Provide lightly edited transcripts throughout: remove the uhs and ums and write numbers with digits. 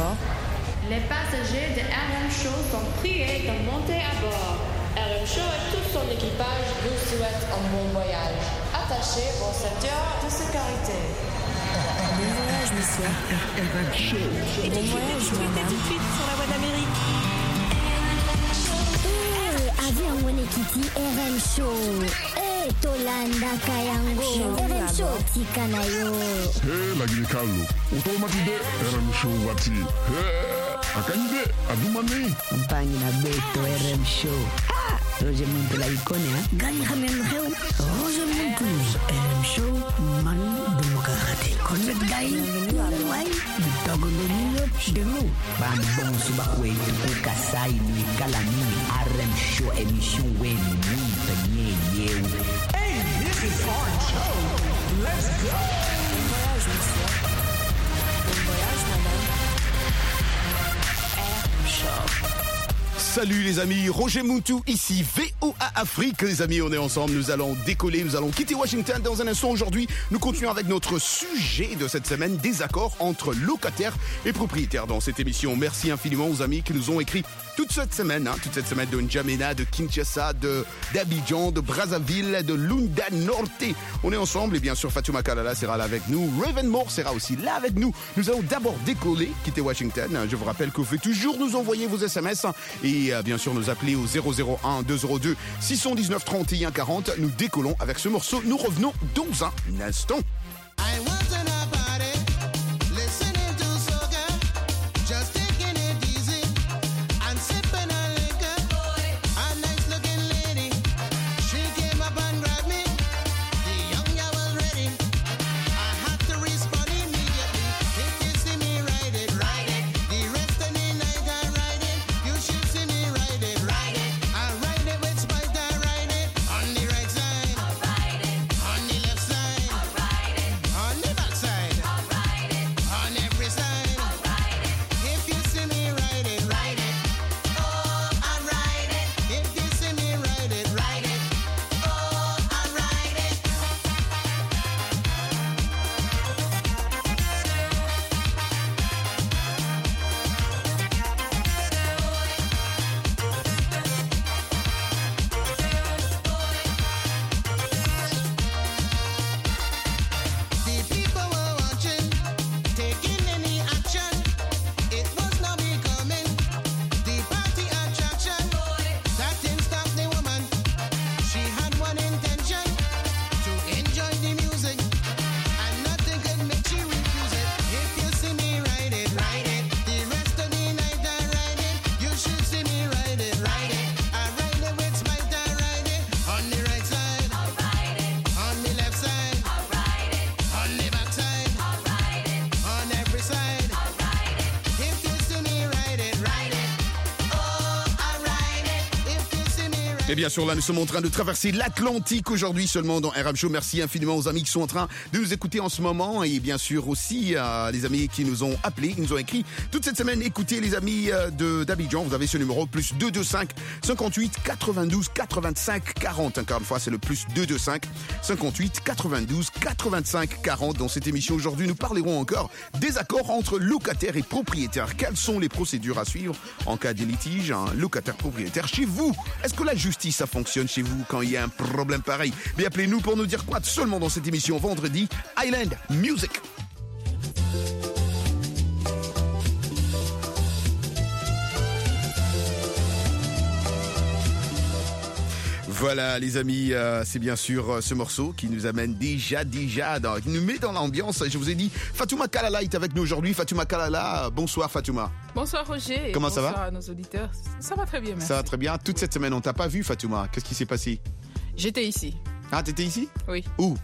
bord. Les passagers de RM Show sont priés de monter à bord. RM Show et tout son équipage vous souhaitent un bon voyage. Attachez vos ceintures de sécurité. Bon voyage, monsieur. RM Show. Bon voyage, madame. Tout de suite sur la voie d'Amérique. Avion Monekiti RM Show. Tolanda Kayango. RM Show Tikanayo. La Guinée-Calou. Automatique RM Show Wati. Akanyide Adumani. Campagne na beto RM Show. Roger Muntu la icône, hein? Gani Hamel Reu. Roger Muntu. RM Show. Manu Demokrati. Connect Guy. Why? Bitago de nous. Bambon Subakwe. Kasai ni Kalani. RM Show émission Wen. Hey, this is RM Show. Let's go. Bon voyage, monsieur. Bon voyage, madame. RM Show. Salut les amis, Roger Muntu ici, VOA Afrique. Les amis, on est ensemble, nous allons décoller, nous allons quitter Washington dans un instant. Aujourd'hui, nous continuons avec notre sujet de cette semaine, désaccords entre locataires et propriétaires dans cette émission. Merci infiniment aux amis qui nous ont écrit toute cette semaine de N'Djamena, de Kinshasa, d'Abidjan, de Brazzaville, de Lunda Norte. On est ensemble et bien sûr Fatouma Kalala sera là avec nous, Ravenmore sera aussi là avec nous. Nous allons d'abord décoller, quitter Washington. Je vous rappelle que vous pouvez toujours nous envoyer vos SMS et bien sûr nous appeler au 001 202 619 31 40. Nous décollons avec ce morceau. Nous revenons dans un instant. Et bien sûr, là, nous sommes en train de traverser l'Atlantique aujourd'hui seulement dans RM Show. Merci infiniment aux amis qui sont en train de nous écouter en ce moment. Et bien sûr aussi, les amis qui nous ont appelés, qui nous ont écrit toute cette semaine. Écoutez, les amis d'Abidjan, vous avez ce numéro, plus 225 58 92 85 40. Encore une fois, c'est le plus 225 58 92 85 40. Dans cette émission aujourd'hui, nous parlerons encore des accords entre locataires et propriétaires. Quelles sont les procédures à suivre en cas de litige, un locataire-propriétaire chez vous? Est-ce que la justice, ça fonctionne chez vous quand il y a un problème pareil? Mais appelez-nous pour nous dire quoi seulement dans cette émission vendredi. Island Music. Voilà les amis, c'est bien sûr ce morceau qui nous amène déjà, qui nous met dans l'ambiance. Je vous ai dit, Fatouma Kalala est avec nous aujourd'hui. Fatouma Kalala, bonsoir Fatouma. Bonsoir Roger. Comment ça va? Bonsoir à nos auditeurs. Ça va très bien, merci. Ça va très bien. Toute cette semaine, on t'a pas vu Fatouma. Qu'est-ce qui s'est passé? J'étais ici. Ah, t'étais ici? Oui. Où?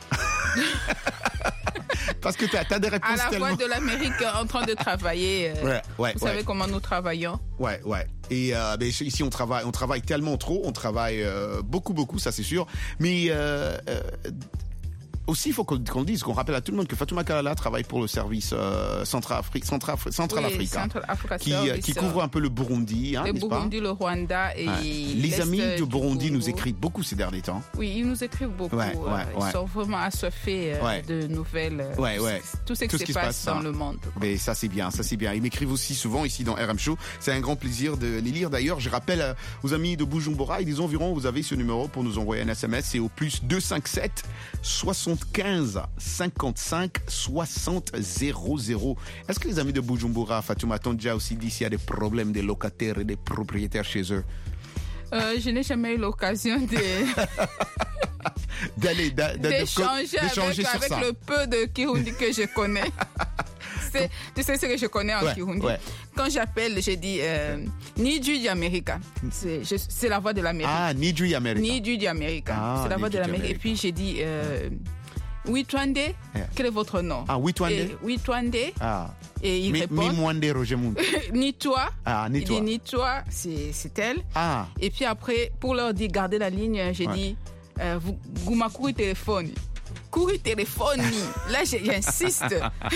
Parce que t'as des réponses à la tellement... voix de l'Amérique en train de travailler. Vous savez comment nous travaillons. Ouais. Et ici, on travaille tellement trop, on travaille beaucoup, ça c'est sûr. Mais aussi, il faut qu'on dise, qu'on rappelle à tout le monde que Fatouma Kalala travaille pour le service Central Africa, qui couvre un peu le Burundi. Le Burundi, le Rwanda et les amis de Burundi nous écrivent beaucoup ces derniers temps. Oui, ils nous écrivent beaucoup. Ils sont vraiment assoiffés de nouvelles. Tout ce qui se passe dans le monde. Mais ça, c'est bien. Ils m'écrivent aussi souvent ici dans RM Show. C'est un grand plaisir de les lire. D'ailleurs, je rappelle aux amis de Bujumbura, ils disent environ, vous avez ce numéro pour nous envoyer un SMS. C'est au plus 257 75 55 60 00. Est-ce que les amis de Bujumbura, Fatouma, t'ont déjà aussi dit s'il y a des problèmes des locataires et des propriétaires chez eux? Je n'ai jamais eu l'occasion d'échanger avec le peu de Kirundi que je connais. Tu sais ce que je connais en Kirundi. Quand j'appelle, je dis Niju America. C'est la voix de l'Amérique. Ah, Niju America. Niju America. C'est la voix de l'Amérique. Et puis j'ai dit Witwande, quel est votre nom? Ah, Witwande. Witwande. Et il répond. Mimwande Rogemund. Ni toi. Ah, ni toi. Il dit ni toi, c'est elle. Ah. Et puis après, pour leur dire garder la ligne, j'ai dit vous m'accourez téléphone. Téléphone. Là, j'insiste.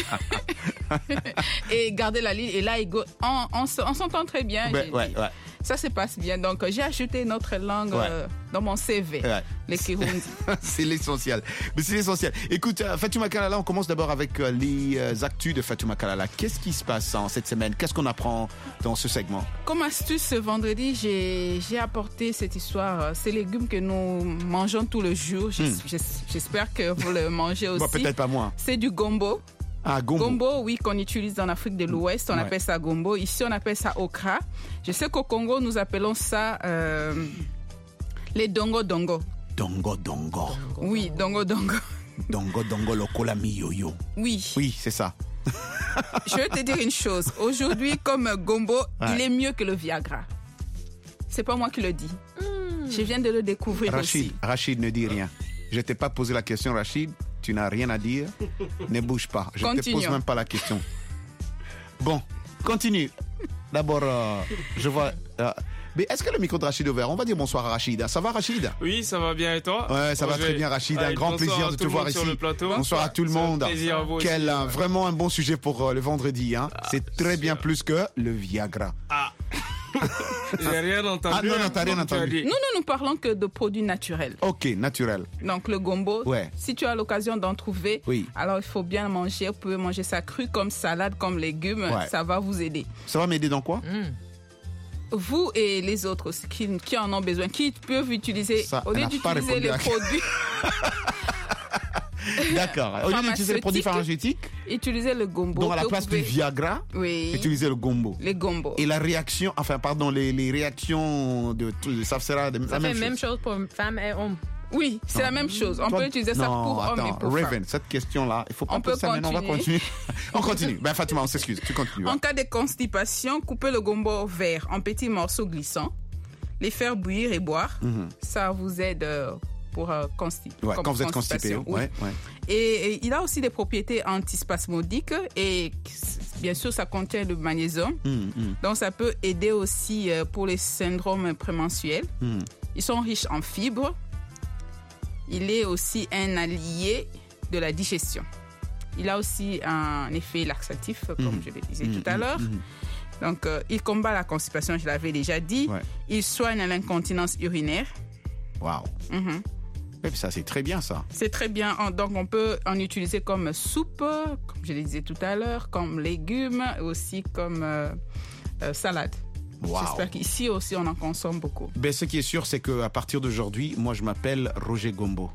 Et garder la ligne. Et là, on s'entend très bien. Ça se passe bien. Donc, j'ai ajouté notre langue dans mon CV, les Kirundi. C'est l'essentiel. Mais c'est l'essentiel. Écoute, Fatouma Kalala, on commence d'abord avec les actus de Fatouma Kalala. Qu'est-ce qui se passe en cette semaine? Qu'est-ce qu'on apprend dans ce segment? Comme astuce, ce vendredi, j'ai apporté cette histoire. Ces légumes que nous mangeons tous les jours. J'espère que vous le mangez aussi. Bon, peut-être pas moi. C'est du gombo. Ah, gombo. Gombo, oui, qu'on utilise en Afrique de l'Ouest. On appelle ça gombo. Ici, on appelle ça okra. Je sais qu'au Congo, nous appelons ça les dongo-dongo. Dongo-dongo. Oui, dongo-dongo. Dongo-dongo, lokola miyoyo. Oui, c'est ça. Je vais te dire une chose. Aujourd'hui, comme gombo, il est mieux que le Viagra. C'est pas moi qui le dis. Je viens de le découvrir aussi. Rachid ne dit rien. Je t'ai pas posé la question, Rachid. Tu n'as rien à dire. Ne bouge pas. Je ne te pose même pas la question. Bon, continue. D'abord, je vois... mais est-ce que le micro de Rachid est ouvert? On va dire bonsoir à Rachid. Ça va, Rachid? Oui, ça va bien et toi? Ouais, ça va très bien, Rachid. Un grand plaisir de te voir ici. Bonsoir à tout le monde. Quel vraiment un bon sujet pour le vendredi. Hein. C'est très bien plus que le Viagra. J'ai rien entendu. Ah non, t'as rien entendu. Nous parlons que de produits naturels. Ok, naturel. Donc le gombo, si tu as l'occasion d'en trouver, alors il faut bien manger. Vous pouvez manger ça cru comme salade, comme légumes. Ça va vous aider. Ça va m'aider dans quoi? Vous et les autres aussi, qui en ont besoin, qui peuvent utiliser, au lieu d'utiliser les produits... D'accord. Au lieu d'utiliser les produits pharmaceutiques, utilisez le gombo. Donc à la place du Viagra, utilisez le gombo. Les gombos. Et la réaction, les réactions de tout, ça sera la même chose pour femmes et hommes. Oui, c'est la même chose. On peut utiliser ça pour hommes et pour femmes. Raven, cette question-là, il faut pas poser ça maintenant, on va continuer. On continue. Ben Fatouma, on s'excuse, tu continues. En cas de constipation, coupez le gombo vert en petits morceaux glissants, les faire bouillir et boire. Ça vous aide pour quand vous êtes constipé. Et il a aussi des propriétés antispasmodiques et bien sûr ça contient le magnésium. Donc ça peut aider aussi pour les syndromes prémenstruels. Ils sont riches en fibres. Il est aussi un allié de la digestion. Il a aussi un effet laxatif, comme je le disais tout à l'heure. Donc il combat la constipation, je l'avais déjà dit. Il soigne l'incontinence urinaire. Waouh. Ça, c'est très bien, ça. C'est très bien. Donc, on peut en utiliser comme soupe, comme je le disais tout à l'heure, comme légumes, aussi comme salade. Wow. J'espère qu'ici aussi, on en consomme beaucoup. Ben, ce qui est sûr, c'est qu'à partir d'aujourd'hui, moi, je m'appelle Roger Gombo.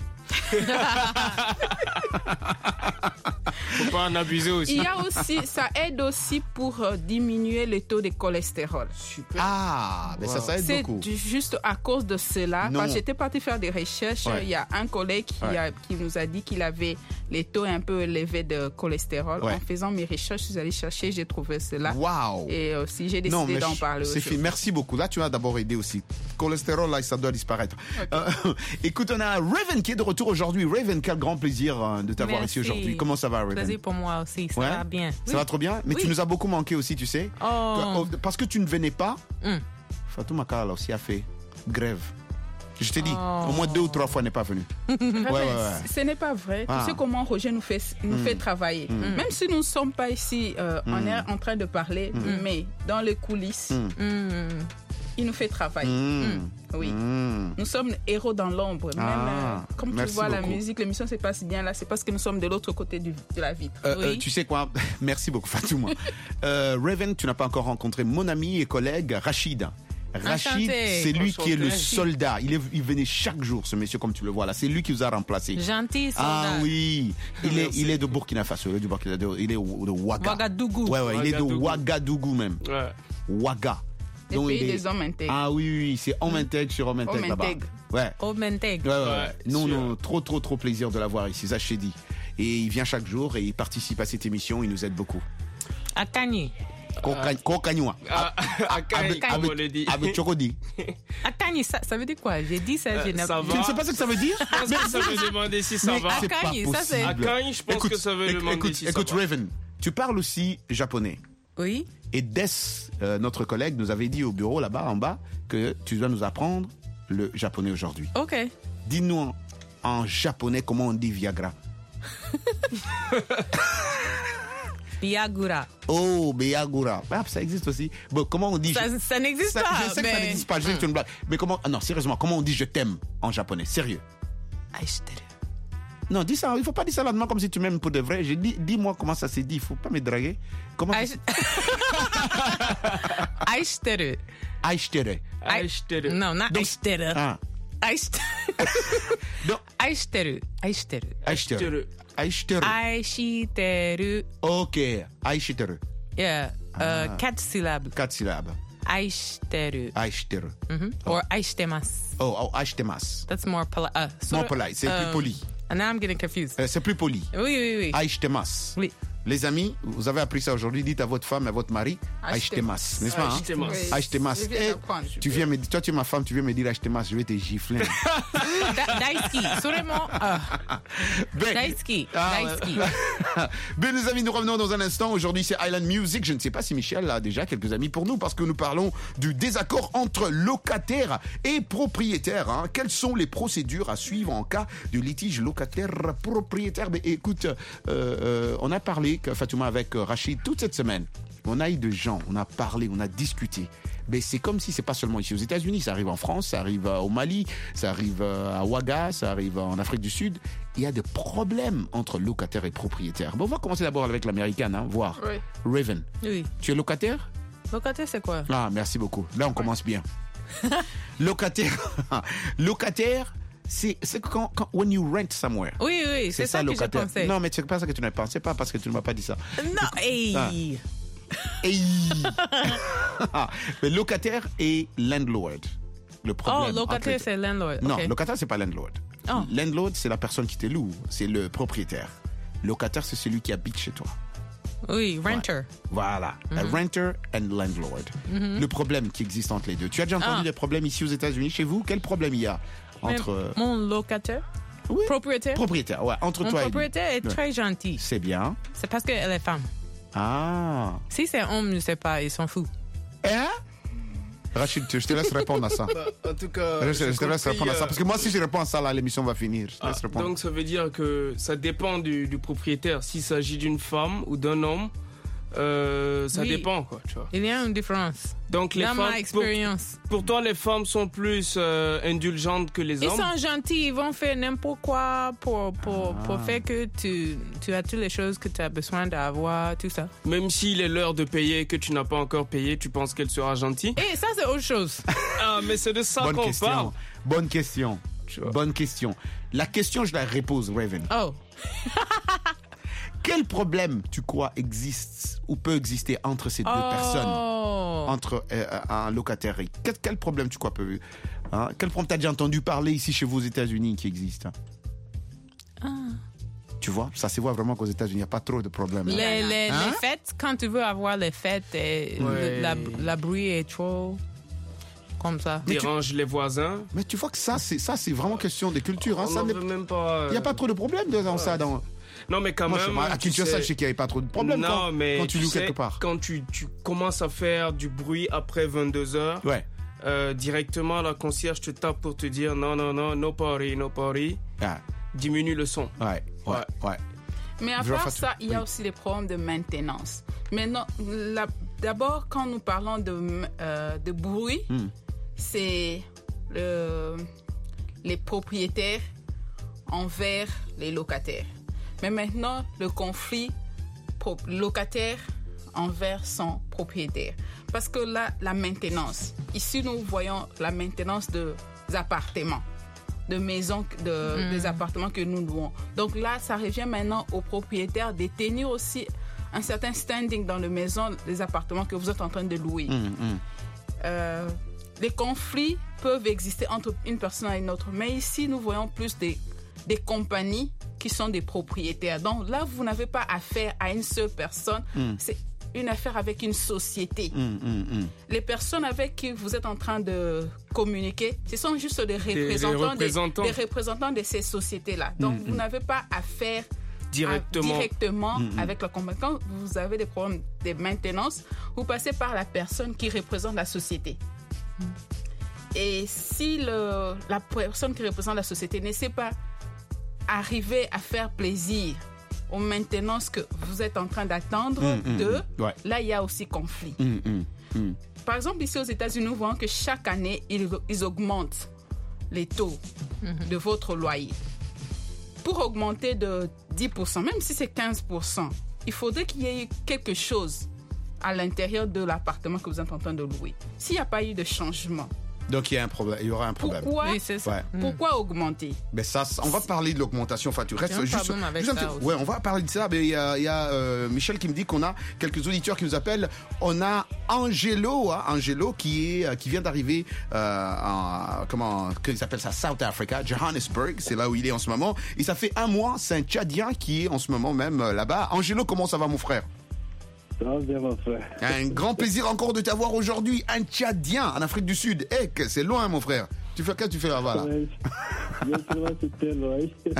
Faut pas en abuser aussi. Il y a aussi, ça aide aussi pour diminuer le taux de cholestérol. Super. Ah, mais ça aide beaucoup. C'est juste à cause de cela. Parce que j'étais partie faire des recherches. Il y a un collègue qui nous a dit qu'il avait les taux un peu élevés de cholestérol. En faisant mes recherches, je suis allée chercher, j'ai trouvé cela. Wow. Et aussi, j'ai décidé d'en parler aussi. Merci beaucoup. Là, tu as d'abord aidé aussi. Cholestérol, là, ça doit disparaître. Écoute, on a Raven qui est de retour aujourd'hui. Raven, quel grand plaisir de t'avoir ici aujourd'hui. Comment ça va, Raven? Plaisir pour moi aussi, ça va bien. Ça va trop bien? Mais tu nous as beaucoup manqué aussi, tu sais. Parce que tu ne venais pas. Fatouma Kalala aussi a fait grève. Je t'ai dit, au moins 2 ou 3 fois, n'est pas venu. Ce n'est pas vrai. Tu sais comment Roger nous fait travailler. Même si nous ne sommes pas ici, on est en train de parler, mais dans les coulisses, il nous fait travailler. Oui. Nous sommes héros dans l'ombre. Même comme tu vois la musique, l'émission se passe bien là, c'est parce que nous sommes de l'autre côté de la vitre. Tu sais quoi? Merci beaucoup, Fatouma. Raven, tu n'as pas encore rencontré mon ami et collègue Rachid. Rachid, c'est lui qui est le soldat. Il venait chaque jour, ce monsieur, comme tu le vois là. C'est lui qui vous a remplacé. Gentil soldat. Ah oui. Il est de Burkina Faso. Il est de Ouaga. Ouagadougou. Ouais, il est de Ouagadougou même. Ouais. Ouaga. Le pays des hommes intègres. Ah oui, c'est homme intègre sur homme intègre là-bas. Ouais. Homme intègre. Ouais. Non, trop plaisir de l'avoir ici, ça je t'ai dit. Et il vient chaque jour et il participe à cette émission, il nous aide beaucoup. Akani. Kokanywa. Akani, comme on le dit. Avec Chokodi. Akani, ça veut dire quoi? J'ai dit ça, je n'ai ça pas. va. Tu ne sais pas ce que ça veut dire? Je pense que ça veut demander si ça va. Akani, ça c'est. Akani, je pense que ça veut demander si ça va. Écoute, Raven, tu parles aussi japonais. Oui. Et Des, notre collègue, nous avait dit au bureau là-bas, en bas, que tu dois nous apprendre le japonais aujourd'hui. Ok. Dis-nous en japonais comment on dit Viagra. Biagura. Oh, Biagura. Ah, ça existe aussi. Bon, comment on dit Ça n'existe pas. Je sais que ça n'existe pas, je sais que tu me blagues. Mais comment... non, sérieusement, comment on dit je t'aime en japonais? Sérieux. Aishiteru. Non, dis ça, il ne faut pas dire ça là-dedans comme si tu m'aimes pour de vrai. Dis-moi comment ça s'est dit, il ne faut pas me draguer. Comment Aishiteru. Aishiteru. Aishiteru. Non, not aishiteru. Aishiteru. Aishiteru. Aishiteru. Aishiteru. Ok, Aishiteru. Yeah, 4 syllabes. 4 syllabes. Aishiteru. Aishiteru. Or aishitemasu. Oh, aishitemasu. That's more polite. More polite, c'est plus poli. And now I'm getting confused. C'est plus poli. Oui. Aishitemasu. Oui. Les amis, vous avez appris ça aujourd'hui. Dites à votre femme et à votre mari, Aishitemasu, n'est-ce pas? Aishitemasu. Tu viens me dire, toi tu es ma femme, tu viens me dire Aishitemasu, je vais te gifler. Daisuki. Vraiment. Daisuki. Bien les amis, nous revenons dans un instant. Aujourd'hui c'est Island Music. Je ne sais pas si Michel a déjà quelques amis pour nous parce que nous parlons du désaccord entre locataires et propriétaires. Hein. Quelles sont les procédures à suivre en cas de litige locataire-propriétaire? Mais écoute, on a parlé Fatouma avec Rachid toute cette semaine. On a eu de gens, on a parlé, on a discuté. Mais c'est comme si c'est pas seulement ici aux États-Unis, ça arrive en France, ça arrive au Mali, ça arrive à Ouaga, ça arrive en Afrique du Sud. Il y a des problèmes entre locataires et propriétaires. Bon, on va commencer d'abord avec l'américaine, hein, voir. Oui. Raven. Oui. Tu es locataire? Locataire, c'est quoi? Ah, merci beaucoup. Là, on commence bien. Locataire. C'est quand when you rent somewhere. Oui, c'est ça que je pensais. Non, mais c'est pas ça que tu n'as pensé, pas parce que tu ne m'as pas dit ça. Non, hey. Mais locataire et landlord. Le problème. Oh, locataire, c'est landlord. Non, okay. Locataire, c'est pas landlord. Oh. Landlord, c'est la personne qui te loue, c'est le propriétaire. Locataire, c'est celui qui habite chez toi. Oui, renter. Voilà, renter and landlord. Le problème qui existe entre les deux. Tu as déjà entendu des problèmes ici aux États-Unis, chez vous? Quel problème il y a entre... Mon locataire? Oui. Propriétaire, ouais, entre mon toi et lui. Mon propriétaire est très gentil. C'est bien. C'est parce qu'elle est femme. Ah. Si c'est homme, je sais pas, ils s'en foutent. Hein? Rachid, je te laisse répondre à ça. En tout cas, je te laisse répondre à ça. Parce que moi, si je réponds à ça, là, l'émission va finir. Je te laisse répondre. Donc, ça veut dire que ça dépend du propriétaire. S'il s'agit d'une femme ou d'un homme, ça dépend, quoi, tu vois. Il y a une différence. Donc, les dans femmes, ma expérience. Pour toi, les femmes sont plus indulgentes que les hommes? Ils sont gentils, ils vont faire n'importe quoi pour faire que tu as toutes les choses que tu as besoin d'avoir, tout ça. Même s'il est l'heure de payer et que tu n'as pas encore payé, tu penses qu'elle sera gentille? Et ça, c'est autre chose. Ah, mais c'est de ça qu'on parle. Bonne question. Bonne question. La question, je la repose, Raven. Oh. Quel problème, tu crois, existe ou peut exister entre ces deux personnes? Entre un locataire et... Quel problème, tu crois, peut... Hein? Quel problème t'as déjà entendu parler ici chez vous aux États-Unis qui existe? Tu vois, ça se voit vraiment qu'aux États-Unis, il n'y a pas trop de problèmes. Les fêtes, quand tu veux avoir les fêtes, la bruit est trop... Comme ça. Dérange les voisins. Mais tu vois que ça, c'est vraiment question de culture. Hein? On ne veut même pas... Il n'y a pas trop de problèmes dans ça. Non, mais quand même. À Kinshasa, je sais qu'il n'y avait pas trop de problèmes quand tu loues quelque part. Quand tu commences à faire du bruit après 22h, directement la concierge te tape pour te dire non, no party. Ah. Diminue le son. Ouais. Mais à part ça, il y a aussi des problèmes de maintenance. Maintenant, d'abord, quand nous parlons de bruit, c'est les propriétaires envers les locataires. Mais maintenant, le conflit locataire envers son propriétaire. Parce que là, la maintenance, ici nous voyons la maintenance des appartements, de maisons, des appartements que nous louons. Donc là, ça revient maintenant aux propriétaires de tenir aussi un certain standing dans les maisons, les appartements que vous êtes en train de louer. Les conflits peuvent exister entre une personne et une autre, mais ici, nous voyons plus des compagnies qui sont des propriétaires. Donc là, vous n'avez pas affaire à une seule personne. C'est une affaire avec une société. Les personnes avec qui vous êtes en train de communiquer, ce sont juste des représentants de ces sociétés-là. Donc, vous n'avez pas affaire directement avec la compagnie. Quand vous avez des problèmes de maintenance, vous passez par la personne qui représente la société. Et si la personne qui représente la société ne sait pas arriver à faire plaisir aux maintenances que vous êtes en train d'attendre là, il y a aussi conflit. Par exemple, ici aux États-Unis, nous voyons que chaque année, ils augmentent les taux de votre loyer. Pour augmenter de 10%, même si c'est 15%, il faudrait qu'il y ait quelque chose à l'intérieur de l'appartement que vous êtes en train de louer. S'il n'y a pas eu de changement, donc il y aura un problème. Pourquoi, pourquoi augmenter? Mais ça, on va parler de l'augmentation. Enfin, tu restes juste. Ouais, on va parler de ça. Mais il y a Michel qui me dit qu'on a quelques auditeurs qui nous appellent. On a Angelo qui vient d'arriver qu'ils appellent ça, South Africa, Johannesburg. C'est là où il est en ce moment. Et ça fait 1 mois. C'est un Tchadien qui est en ce moment même là-bas. Angelo, comment ça va, mon frère? Bien, mon frère. Un grand plaisir encore de t'avoir aujourd'hui, un Tchadien en Afrique du Sud. C'est loin, mon frère. Qu'est-ce que tu fais là-bas là? C'était loin.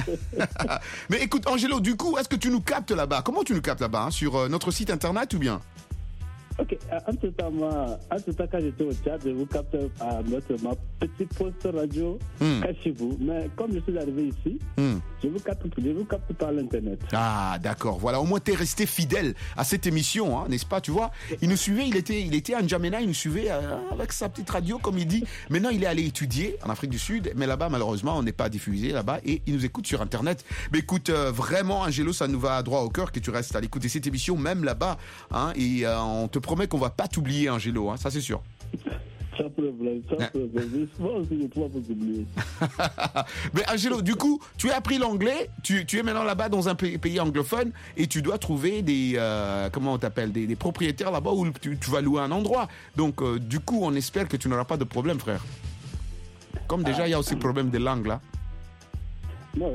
Mais écoute, Angelo, du coup, est-ce que tu nous captes là-bas? Comment tu nous captes là-bas, hein? Sur notre site internet ou bien? Ok, en tout temps, quand j'étais au Tchad, je vous capte à ma petite poste radio chez vous. Mais comme je suis arrivé ici, je vous capte par l'internet. Ah, d'accord. Voilà, au moins tu es resté fidèle à cette émission, hein, n'est-ce pas? Tu vois, il nous suivait, il était à N'Djamena, il nous suivait avec sa petite radio, comme il dit. Maintenant, il est allé étudier en Afrique du Sud, mais là-bas, malheureusement, on n'est pas diffusé là-bas et il nous écoute sur internet. Mais écoute, vraiment, Angelo, ça nous va droit au cœur que tu restes à l'écoute de cette émission, même là-bas, hein, et on te promet qu'on va pas t'oublier, Angelo, hein, ça c'est sûr. Sans problème. Moi aussi, je ne peux pas vous oublier. Mais Angelo, du coup, tu as appris l'anglais, tu es maintenant là-bas dans un pays anglophone et tu dois trouver des propriétaires là-bas où tu vas louer un endroit. Donc, du coup, on espère que tu n'auras pas de problème, frère. Comme déjà, il y a aussi le problème des langues, là. Non.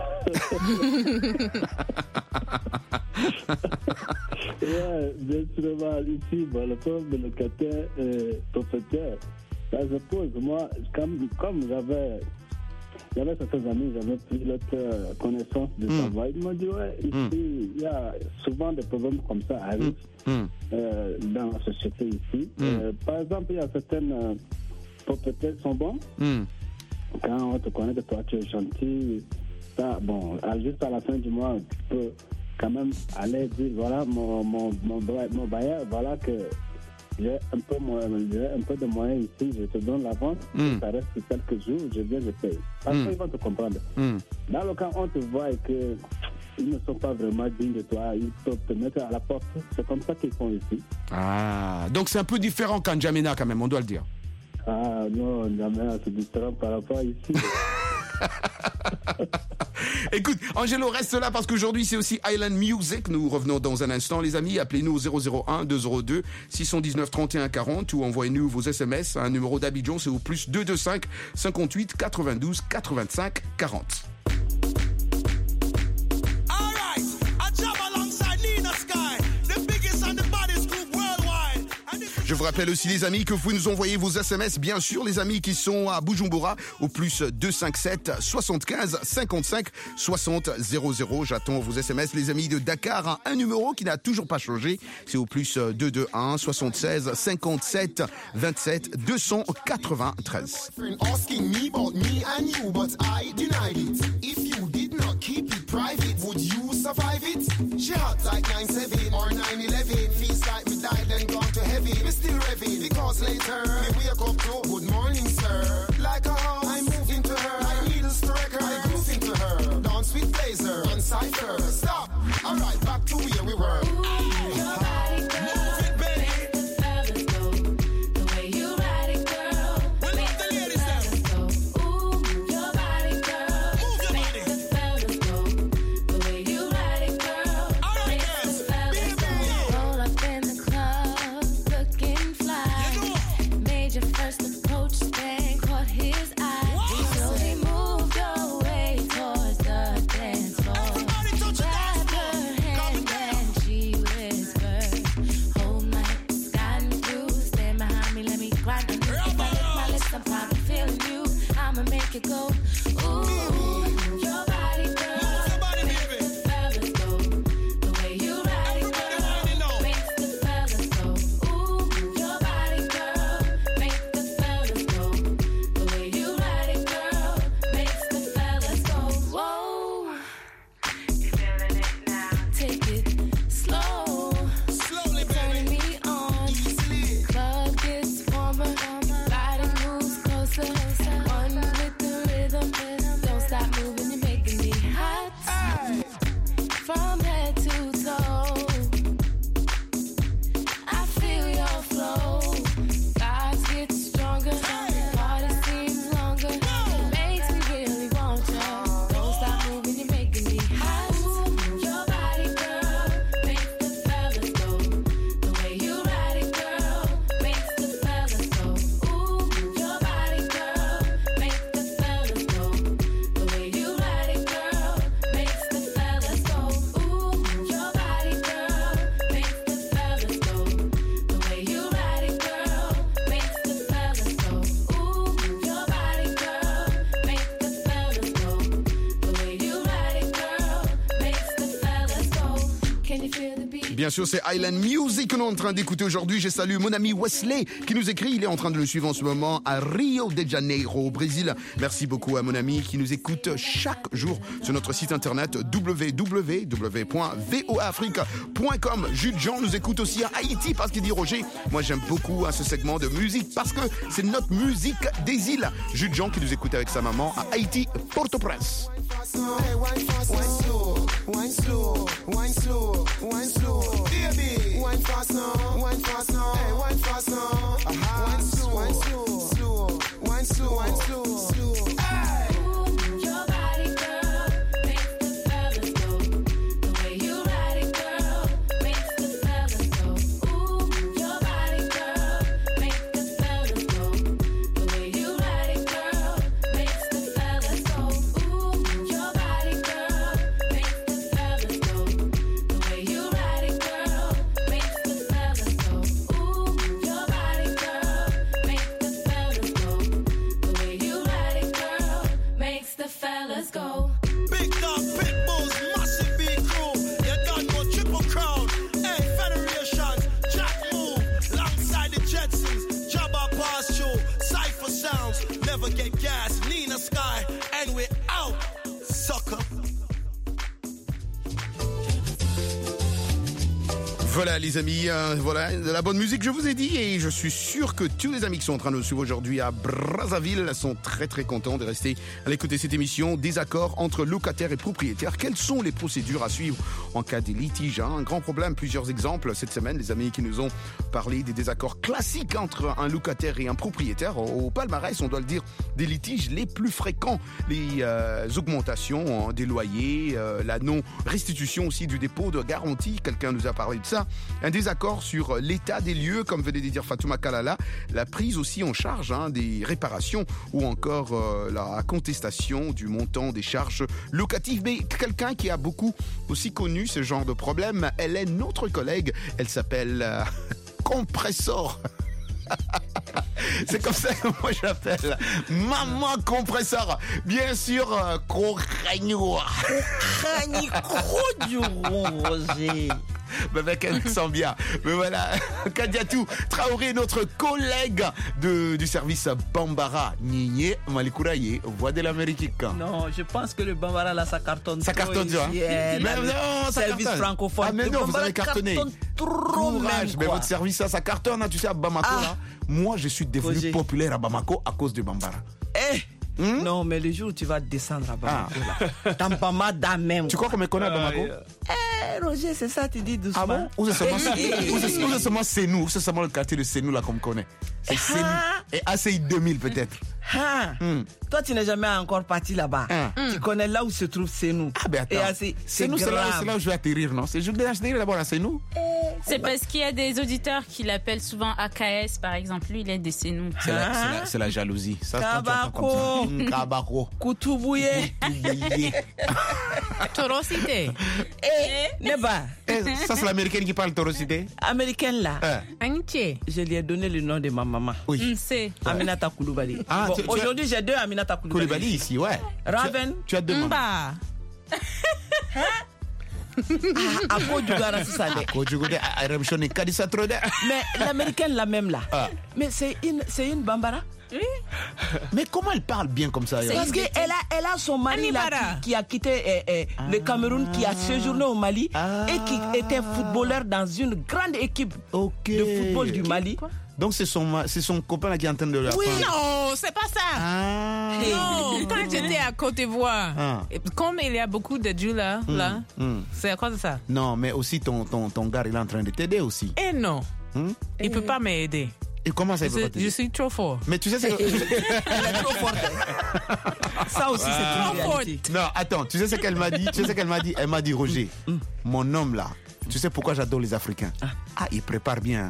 Bien sûr, ici, le problème de locataire et propriétaire, ça se pose. Moi, comme j'avais certains amis, j'avais pris leur connaissance de travail. Ils m'ont dit, ici, il y a souvent des problèmes comme ça arrivent dans la société ici. Par exemple, il y a certaines propriétaires qui sont bons. Quand on te connaît que toi tu es gentil, ça, bon, juste à la fin du mois, tu peux quand même aller dire voilà mon bailleur, voilà que j'ai un peu de moyens ici, je te donne l'avance, ça reste quelques jours, je viens, je paye. Parce qu'ils vont te comprendre. Dans le cas où on te voit et qu'ils ne sont pas vraiment dignes de toi, ils peuvent te mettre à la porte. C'est comme ça qu'ils font ici. Ah, donc c'est un peu différent qu'en N'Djamena quand même, on doit le dire. Ah non, N'Djamena, c'est différent par rapport à ici. Écoute, Angelo, reste là parce qu'aujourd'hui c'est aussi Island Music. Nous revenons dans un instant, les amis. Appelez-nous au 001 202 619 31 40 ou envoyez-nous vos SMS à un numéro d'Abidjan, c'est au plus 225 58 92 85 40. Je vous rappelle aussi les amis que vous pouvez nous envoyer vos SMS, bien sûr les amis qui sont à Bujumbura au plus 257 75 55 60 00. J'attends vos SMS les amis de Dakar, un numéro qui n'a toujours pas changé, c'est au plus 221 76 57 27 293. Asking me about me and you, but I denied it. If you did not keep it private, would you survive it? She hot like 9/7 or 9/11. Feels like me died and gone to heaven. Me still revving because later me wake up to good morning, sir. Like a horse, I move into her. Like needles to record, I groove into her. Dance with blazer and cipher. Stop. All right, back to where we were. Go. Ooh, your body, girl. Your body, baby. Makes the fellas go. The way you ride it, girl. Makes the fellas go. Ooh, your body, girl. Makes the fellas go. The way you ride it, girl. Makes the fellas go. Whoa, you feeling it now? Take it slow. Slowly, baby. Turning me on. Easily. Club gets warmer. Body moves closer. Don't stop moving, you're making me hot. Aye. From head to toe, I feel your flow. Vibes get stronger, party seems longer. It makes me really want you. Don't stop moving, you're making me hot. Your body, girl, makes the fellas go. The way you ride it, girl, makes the fellas go. Ooh, your body, girl, makes the fellas go. The way you ride it, girl, makes the fellas go. Ooh, your body, girl, makes the fellas go. The way you ride it, girl, makes the fellas go. Ooh, your body, girl, makes the fellas go. The way you ride it, girl, makes the fellas go. Can you feel the beat? Bien sûr, c'est Island Music que nous sommes en train d'écouter aujourd'hui. Je salue mon ami Wesley qui nous écrit. Il est en train de le suivre en ce moment à Rio de Janeiro, au Brésil. Merci beaucoup à mon ami qui nous écoute chaque jour sur notre site internet www.voafrique.com. Jules Jean nous écoute aussi à Haïti parce qu'il dit Roger, moi j'aime beaucoup ce segment de musique parce que c'est notre musique des îles. Jules Jean qui nous écoute avec sa maman à Haïti, Port-au-Prince. Hey, wine fast, wine slow, wine slow, wine slow, wine slow. Baby, wine fast now, wine fast now. Hey, wine fast now. Wine slow, wine slow, slow, wine slow, wine slow, slow. Hey. Your body, girl, makes the fellas go. The way you ride it, girl, makes the fellas go. Ooh, your body, girl, makes the fellas go. The way you ride it, girl, makes the fellas go. Ooh, your body, girl, makes the fellas go. The way you ride it, girl, makes the fellas go. Ooh, your body, girl, makes the fellas go. The way you ride it, girl, makes the fellas go. Big dog, pit bulls, massive big crew. You done go triple crown. Hey, Federation, Jack move. Alongside the Jetsons, Jabba pass through. Cypher sounds, never get gas. Nina Sky, and we're out, sucker. Voilà les amis, voilà de la bonne musique je vous ai dit et je suis sûr que tous les amis qui sont en train de nous suivre aujourd'hui à Brazzaville sont très très contents de rester à l'écouter cette émission. Désaccord entre locataires et propriétaires, quelles sont les procédures à suivre en cas de litige, un grand problème, plusieurs exemples cette semaine, les amis qui nous ont parlé des désaccords classiques entre un locataire et un propriétaire. Au palmarès, on doit le dire, des litiges les plus fréquents, les augmentations des loyers, la non-restitution aussi du dépôt de garantie, quelqu'un nous a parlé de ça. Un désaccord sur l'état des lieux, comme venait de dire Fatouma Kalala, la prise aussi en charge des réparations ou encore la contestation du montant des charges locatives. Mais quelqu'un qui a beaucoup aussi connu ce genre de problème, elle est notre collègue, elle s'appelle Compressor. C'est comme ça que moi j'appelle Maman Compresseur. Bien sûr, Crocagno. Roger. Mais avec elle sent bien. Mais voilà, Kadiatou Traoré, notre collègue du service Bambara. Niye Malikouraye, voix de l'Amérique. Non, je pense que le Bambara là, ça cartonne. Ça cartonne, tu vois. Mais non, ça service cartonne. Francophone. Ah, mais non, vous avez cartonné. Courage, mais votre service, ça cartonne, hein, tu sais, à Bamako, là. Moi, je suis devenu populaire à Bamako à cause de Bambara. Non, mais le jour où tu vas descendre à Bamako, là, dans Bamada même. Tu crois qu'on me connaît à Bamako? Roger, c'est ça, tu dis doucement. Ah bon? Ou c'est seulement Senou, ou c'est seulement le quartier de Senou là qu'on me connaît. C'est Senou et ACI 2000 peut-être. Toi, tu n'es jamais encore parti là-bas. Tu connais là où se trouve Senou. Ah ben attends. Senou, c'est là où je vais atterrir, non? Je vais atterrir d'abord à Senou. C'est parce qu'il y a des auditeurs qui l'appellent souvent AKS, par exemple. Lui, il est de Senou. C'est la jalousie. Kabako. Kabako. Koutoubouye. Torosité. Neba. Ça, c'est l'américaine qui parle torosité? Américaine là. Amitié. Je lui ai donné le nom de ma maman. Oui. C'est Aminata Koulibaly. Bon, aujourd'hui, j'ai 2 Aminata Koulibaly ici, ouais. Raven. Tu as 2 mamans. Mba. Mais l'américaine la même là. Mais c'est une Bambara. Oui. Mais comment elle parle bien comme ça? Parce qu'elle a son mari là, qui a quitté le Cameroun, qui a séjourné au Mali et qui était footballeur dans une grande équipe de football du Mali. Donc c'est son copain là qui est en train de la Oui, non, c'est pas ça. Non, quand j'étais à Côte d'Ivoire, comme il y a beaucoup de Dieu là, c'est à cause de ça. Non, mais aussi ton gars il est en train de t'aider aussi. Et non, il peut pas m'aider. Et comment ça il peut pas t'aider? Je suis trop fort. Mais tu sais c'est elle est trop forte. Ça aussi c'est trop fort. Non, attends, tu sais ce qu'elle m'a dit? Elle m'a dit Roger, mon homme là, tu sais pourquoi j'adore les Africains? Il prépare bien.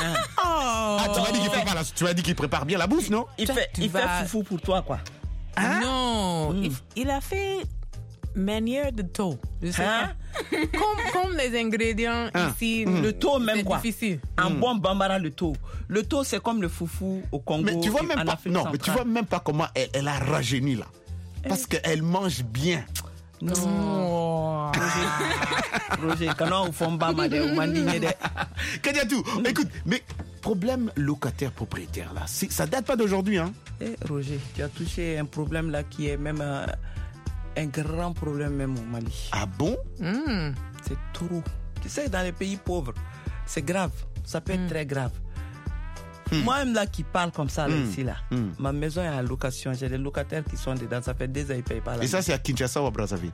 Tu m'as dit qu'il prépare bien la bouffe, non? Il fait foufou pour toi, quoi. Non, il a fait manière de taux. Je sais pas. Comme les ingrédients ici, le taux même quoi. Difficile. Un bon Bambara, le taux. Le taux, c'est comme le foufou au Congo. Mais tu vois même pas, mais tu vois même pas comment elle a rajeuni là. Parce qu'elle mange bien. Non. Roger, quand on fait pas mal de Kadiatou, écoute, mais problème locataire-propriétaire là, ça date pas d'aujourd'hui, hein? Roger, tu as touché un problème là qui est même un grand problème même au Mali. Ah bon? C'est trop. Tu sais, dans les pays pauvres, c'est grave. Ça peut être très grave. Moi-même là qui parle comme ça là, ici là, ma maison est en location, j'ai des locataires qui sont dedans, ça fait 2 ans ils ne payent pas là. Et ça c'est à Kinshasa ou à Brazzaville?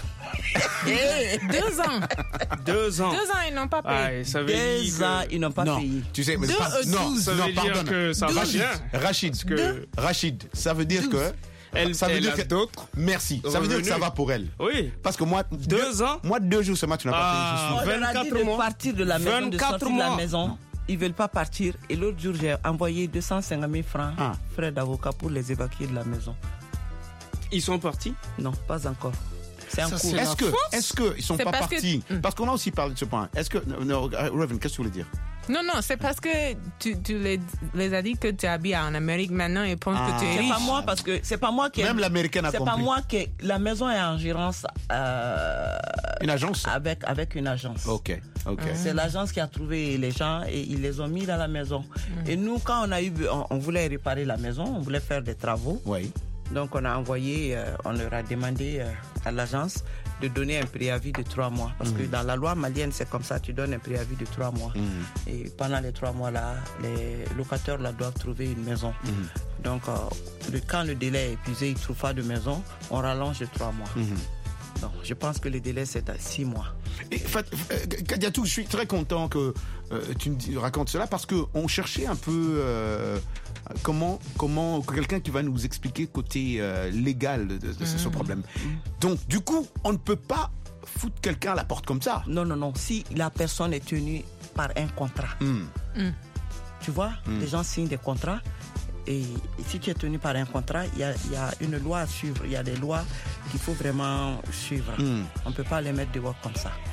2 ans. 2 ans. 2 ans ils n'ont pas payé. 2 ans ils n'ont pas payé. Tu sais, mais ça veut dire que ça va bien. Rachid, ça veut dire que ça veut dire que d'autres. Merci. Ça veut dire que ça va pour elle. Oui. Parce que moi 2 ans. Moi 2 jours ce matin tu n'as pas payé. 24 mois. De partir de la maison, de sortir de la maison. Ils ne veulent pas partir. Et l'autre jour, j'ai envoyé 250 000 francs, frais d'avocat, pour les évacuer de la maison. Ils sont partis? Non, pas encore. C'est en cours. Est-ce qu'ils ne sont pas partis? Parce qu'on a aussi parlé de ce point. Est-ce que... Non, Raven, qu'est-ce que tu voulais dire? Non, c'est parce que tu les as dit que tu habites en Amérique maintenant et pensent que tu es riche. C'est pas moi, parce que c'est pas moi qui... Même l'américaine a compris. C'est pas moi qui... La maison est en gérance... une agence? Avec une agence. Ok. C'est l'agence qui a trouvé les gens et ils les ont mis dans la maison. Et nous, quand on voulait réparer la maison, on voulait faire des travaux. Oui. Donc on a envoyé, on leur a demandé à l'agence de donner un préavis de 3 mois. Parce que dans la loi malienne, c'est comme ça, tu donnes un préavis de 3 mois. Et pendant les 3 mois-là, les locataires là, doivent trouver une maison. Donc quand le délai est épuisé, ils ne trouvent pas de maison, on rallonge de 3 mois. Donc, je pense que le délai, c'est à 6 mois. Kadiatou, je suis très content que tu me racontes cela parce qu'on cherchait un peu comment quelqu'un qui va nous expliquer côté légal de ce problème. Donc, du coup, on ne peut pas foutre quelqu'un à la porte comme ça. Non. Si la personne est tenue par un contrat, tu vois, les gens signent des contrats. Et si tu es tenu par un contrat, il y a une loi à suivre. Il y a des lois qu'il faut vraiment suivre. On ne peut pas les mettre dehors comme ça.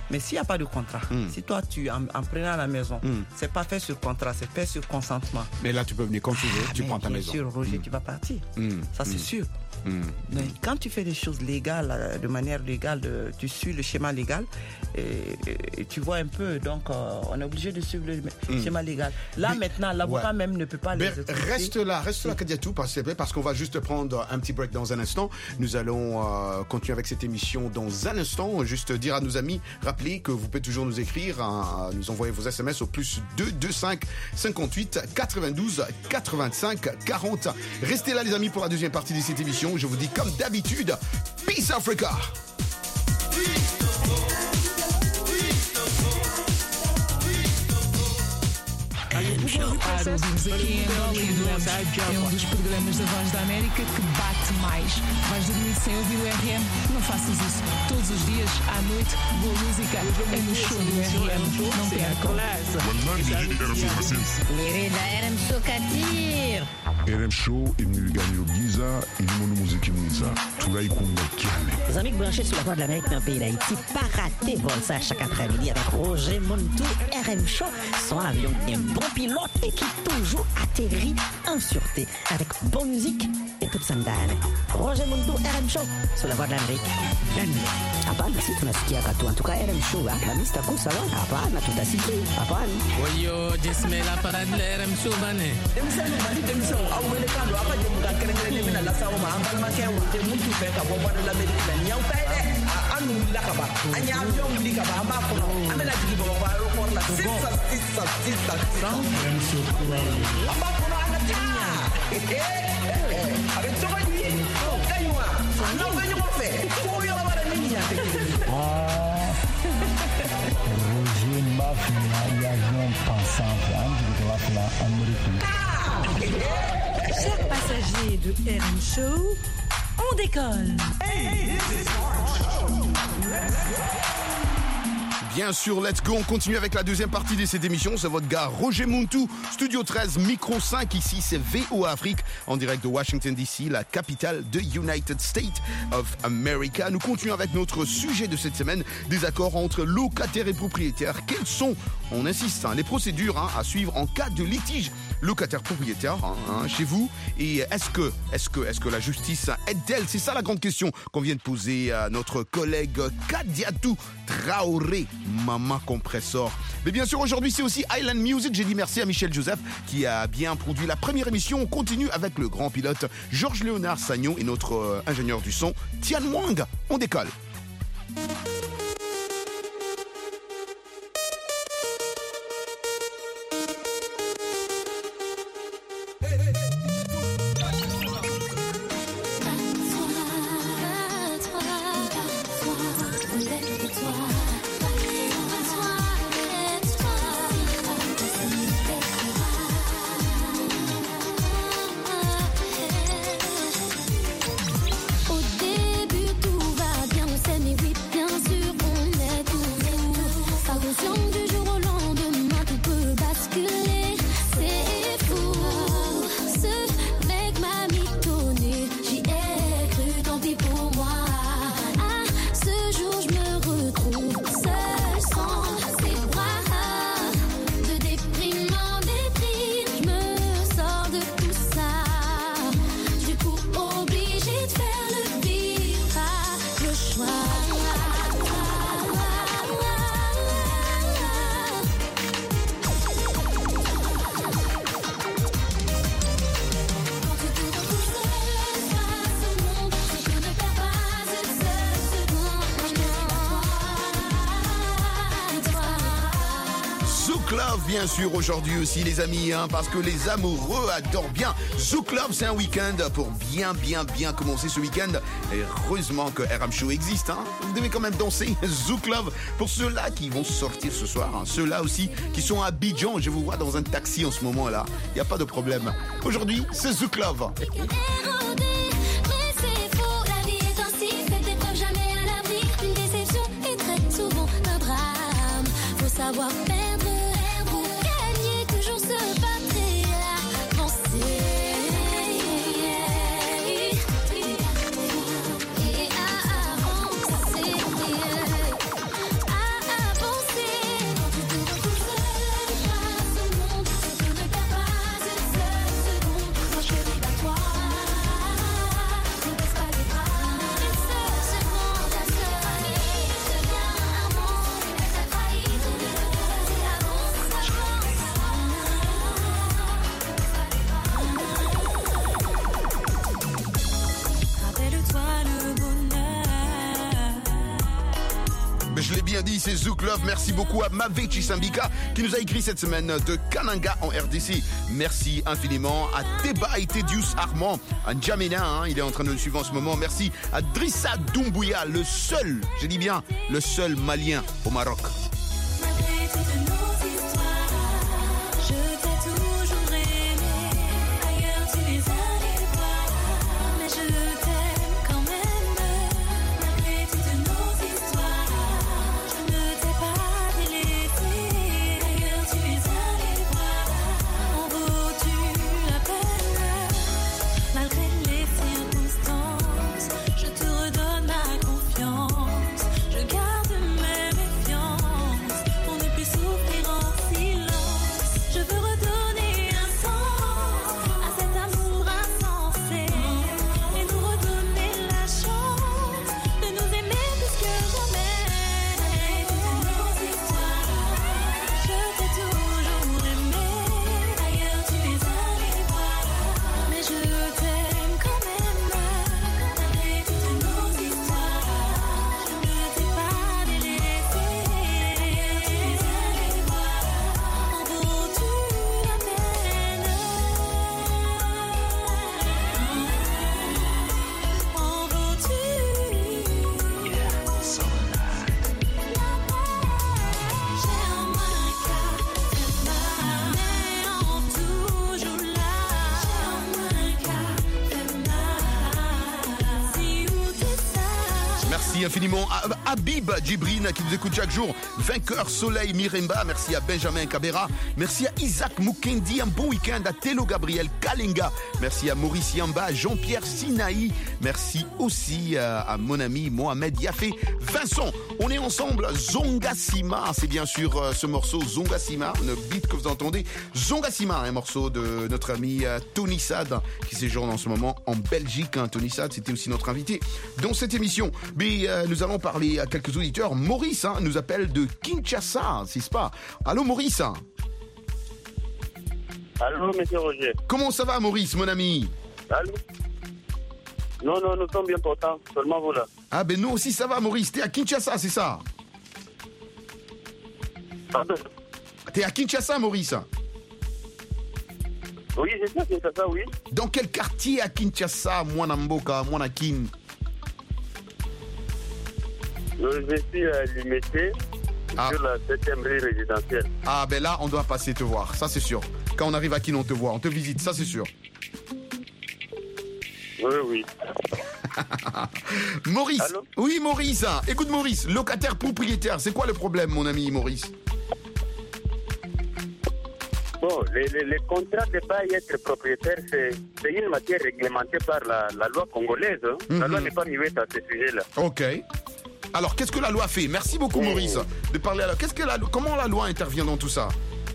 Mais s'il n'y a pas de contrat, si toi, en prenant la maison, c'est pas fait sur contrat, c'est fait sur consentement. Mais là, tu peux venir quand tu veux, tu prends ta maison. Bien sûr, Roger, tu vas partir. Ça, c'est sûr. Mais quand tu fais des choses légales, de manière légale, tu suis le schéma légal et tu vois un peu, donc on est obligé de suivre le schéma légal. Là, maintenant, l'avocat même ne peut pas les autoriser. Reste là, Kadiatou, parce qu'on va juste prendre un petit break dans un instant. Nous allons continuer avec cette émission dans un instant. Juste dire à nos amis, rappelez que vous pouvez toujours nous écrire, nous envoyer vos SMS au plus 225 58 92 85 40. Restez là, les amis, pour la deuxième partie de cette émission. Je vous dis comme d'habitude, Peace Africa. Ouvimos aqui em Angola e adoramos. É um dos programas da Voz da América que bate mais. Vais dormir sem ouvir o RM? Não faças isso. Todos os dias, à noite, boa música é no show do RM. Não percam. Lirida RM Show Katir. RM Show imnigani Giza ilimono muziki mwiza tulai kunga kiale. Les amis branchés sur la Voix de l'Amérique dans le pays d'Haïti, pas rater vol ça chaque après-midi avec Roger Montou. RM Show, son avion est bon pilote et qui toujours atterrit en sûreté avec bonne musique et toute sa ndani. Roger Montou, RM Show sur la Voix de l'Amérique. Hapana, si tunasikia katu. En tout cas, RM Show, la mista kusa lo. Hapana, tutasikia. Hapana. Oyo, jisme la parade de RM Show bane. Roger Mafia, l'avion pensant de la Amérique. Chers passagers de RM Show, on décolle. Bien sûr, let's go, on continue avec la deuxième partie de cette émission. C'est votre gars Roger Montou, Studio 13, Micro 5. Ici, c'est VOA Afrique, en direct de Washington DC, la capitale de United States of America. Nous continuons avec notre sujet de cette semaine, des accords entre locataires et propriétaires. Quelles sont, on insiste, les procédures à suivre en cas de litige locataire-propriétaire chez vous? Et est-ce que la justice aide-t-elle? C'est ça la grande question qu'on vient de poser à notre collègue Kadiatou Traoré, Maman Compressor. Mais bien sûr, aujourd'hui, c'est aussi Island Music. J'ai dit merci à Michel Joseph qui a bien produit la première émission. On continue avec le grand pilote Georges-Léonard Sagnon et notre ingénieur du son, Tian Wang. On décolle. Au début tout va bien, on s'aime et oui bien sûr on est tous. Pas conscient du jour au lendemain tout peut basculer, c'est fou. Ce mec m'a mitonné, j'y ai cru, tant pis pour moi. Ah, ce jour je me retrouve seule sans ses bras. De déprime en déprime, je me sors de tout ça. Du coup obligée de faire le virage, le choix. Zouk Love, bien sûr, aujourd'hui aussi, les amis, parce que les amoureux adorent bien. Zouk Love, c'est un week-end pour bien commencer ce week-end. Et heureusement que RM Show existe, Vous devez quand même danser. Zouk Love, pour ceux-là qui vont sortir ce soir, ceux-là aussi qui sont à Abidjan. Je vous vois dans un taxi en ce moment-là. Il n'y a pas de problème. Aujourd'hui, c'est Zouk Love. Mais c'est faux, la vie est ainsi, faites des preuves jamais à l'abri. Une déception est très souvent un drame. Faut savoir perdre pour gagner, toujours se battre et avancer. Et avancer. c'est Zouk Love. Merci beaucoup à Mavé Chisambika qui nous a écrit cette semaine de Kananga en RDC. Merci infiniment à Teba et Tedius Armand, à N'Djamena, hein, il est en train de nous suivre en ce moment. Merci à Drissa Doumbouya, le seul, je dis bien, le seul Malien au Maroc. Malgré toutes nos histoires, je t'ai toujours aimé. Ailleurs tu es allé voir, mais je t'aime quand même. Malgré toutes nos histoires, je ne t'ai pas délaissé. Ailleurs tu es allé voir, en vaut-tu la peine? Malgré les circonstances, je te redonne ma confiance. Je garde mes méfiances pour ne plus souffrir en silence. Je veux redonner un sens à cet amour insensé et nous redonner la chance de nous aimer plus que jamais. Toutes nos histoires, je t'ai toujours aimé. Ailleurs tu es allé voir, mais je t'aime quand même. Malgré toutes nos histoires, je ne t'ai pas délaissé. Ailleurs tu es allé voir, en vaut-tu la peine? En vaut-tu? J'ai en moi un cas, c'est mal, mais en toujours là. J'ai en moi un cas, c'est mal, si ou t'es sage. Merci infiniment à Habib Djibrine qui nous écoute chaque jour. Vainqueur Soleil Miremba. Merci à Benjamin Cabera. Merci à Isaac Mukendi. Un bon week-end à Telo Gabriel Kalenga. Merci à Maurice Yamba, Jean-Pierre Sinaï. Merci aussi à mon ami Mohamed Yafé. Vincent, on est ensemble. Zongasima, c'est bien sûr ce morceau Zongasima, le beat que vous entendez. Zongasima, un morceau de notre ami Tony Sad qui séjourne en ce moment en Belgique. Hein. Tony Sad, c'était aussi notre invité dans cette émission. Mais nous allons parler à quelques auditeurs. Maurice nous appelle de Kinshasa, c'est pas. Allô Maurice. Allô, monsieur Roger. Comment ça va Maurice, mon ami? Allô? Non, nous sommes bien contents. Seulement vous là. Ah ben nous aussi ça va Maurice. T'es à Kinshasa, c'est ça? Pardon? T'es à Kinshasa Maurice? Oui, c'est ça, Kinshasa, oui. Dans quel quartier à Kinshasa, Mwanamboka, Mwanakin? Je suis à Limité, sur la 7e rue résidentielle. Ah ben là, on doit passer te voir, ça c'est sûr. Quand on arrive à Kin, on te voit, on te visite, ça c'est sûr. Oui. Maurice. Allô? Oui Maurice. Écoute Maurice, locataire propriétaire, c'est quoi le problème mon ami Maurice? Bon, les contrats de bail être propriétaire, c'est une matière réglementée par la loi congolaise. Hein. La loi n'est pas muette à ce sujet-là. Ok. Alors, qu'est-ce que la loi fait? Merci beaucoup, Maurice, de parler à la... Comment la loi intervient dans tout ça?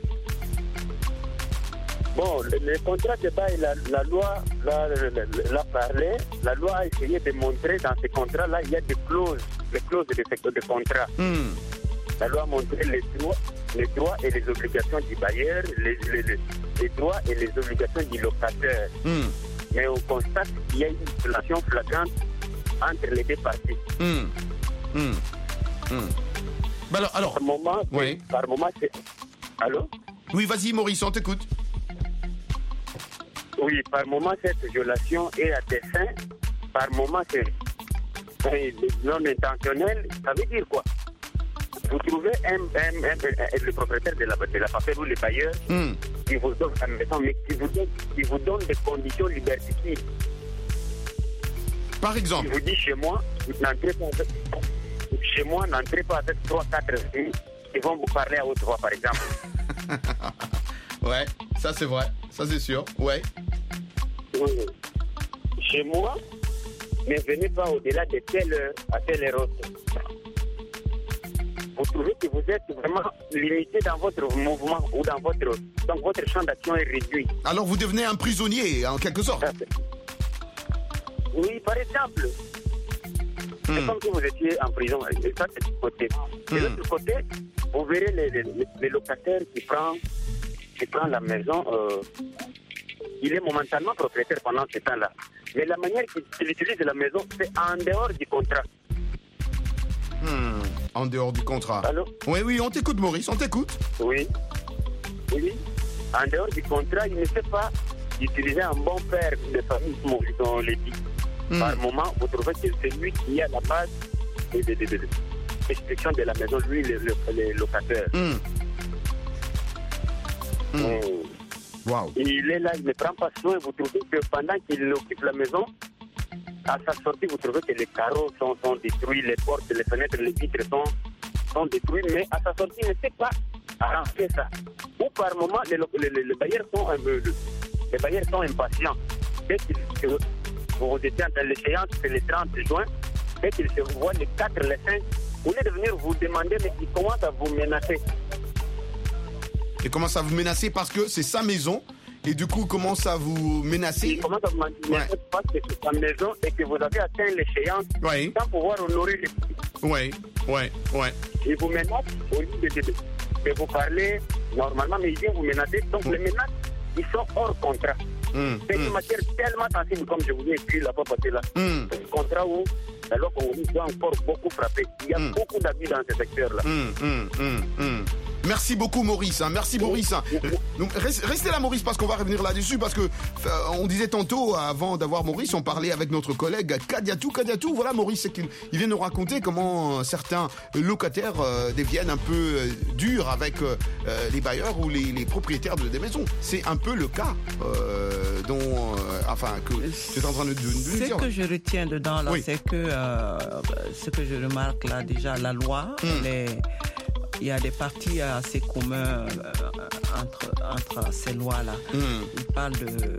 Bon, les contrats de bail, la loi l'a parlé. La loi a essayé de montrer dans ces contrats-là, il y a des clauses de contrat. La loi a montré les droits et les obligations du bailleur, les droits et les obligations du locataire. Mais on constate qu'il y a une relation flagrante entre les deux parties. Alors, par moment, c'est... Allô? Oui, vas-y Maurice, on t'écoute. Oui, par moment, cette violation est à dessein. Par moment, c'est non intentionnel. Ça veut dire quoi? Vous trouvez le propriétaire de la parcelle ou le bailleur qui vous donne la maison, mais qui vous donne des conditions liberticides. Par exemple? Il vous dit chez moi, n'entrez pas avec 3-4 filles qui vont vous parler à haute voix, par exemple. Ouais, ça c'est vrai, ça c'est sûr, ouais. Oui. Chez moi, ne venez pas au-delà de telle heure à telle heure. Vous trouvez que vous êtes vraiment limité dans votre mouvement ou dans votre champ d'action est réduit. Alors vous devenez un prisonnier, en quelque sorte. Oui, par exemple. C'est comme si vous étiez en prison. Ça, c'est du côté. De l'autre côté, vous verrez les locataires qui prend la maison. Il est momentanément propriétaire pendant ce temps-là. Mais la manière qu'il utilise la maison, c'est en dehors du contrat. en dehors du contrat. Allô? Oui, on t'écoute, Maurice, on t'écoute. Oui. En dehors du contrat, il ne sait pas utiliser un bon père de famille, comme on le dit. Par moment, vous trouvez que c'est lui qui est à la base de l'expression de la maison, lui, le locataire. Wow. Il est là, il ne prend pas soin. Vous trouvez que pendant qu'il occupe la maison, à sa sortie, vous trouvez que les carreaux sont détruits, les portes, les fenêtres, les vitres sont détruits, mais à sa sortie, il ne sait pas arranger ça. Ou par moment, les bailleurs sont impatients. Dès qu'ils vous étiez dans l'échéance, c'est le 30 juin, dès qu'ils se voient les 4, les 5, au lieu de venir vous demander, mais ils commencent à vous menacer. Et commence à vous menacer parce que c'est sa maison. Et du coup, commence à vous menacer. Il commence à vous menacer parce que c'est sa maison et que vous avez atteint l'échéance sans pouvoir honorer les prix. Ouais. Il vous menace au lieu de vous parler normalement, mais il vient vous menacer. Donc les menaces, ils sont hors contrat. C'est une matière tellement sensible, comme je vous ai écrit là-bas, parce que là, c'est un contrat où la loi congolaise doit encore beaucoup frapper. Il y a beaucoup d'abus dans ce secteur-là. Merci beaucoup, Maurice. Merci, Maurice. Donc, restez là, Maurice, parce qu'on va revenir là-dessus, parce que on disait tantôt, avant d'avoir Maurice, on parlait avec notre collègue Kadiatou. Voilà, Maurice, c'est qu'il vient nous raconter comment certains locataires deviennent un peu durs avec les bailleurs ou les propriétaires des maisons. C'est un peu le cas que tu es en train de dire. Ce que je retiens dedans, là, c'est que ce que je remarque là, déjà, la loi, il y a des parties assez communs entre ces lois-là. Il parle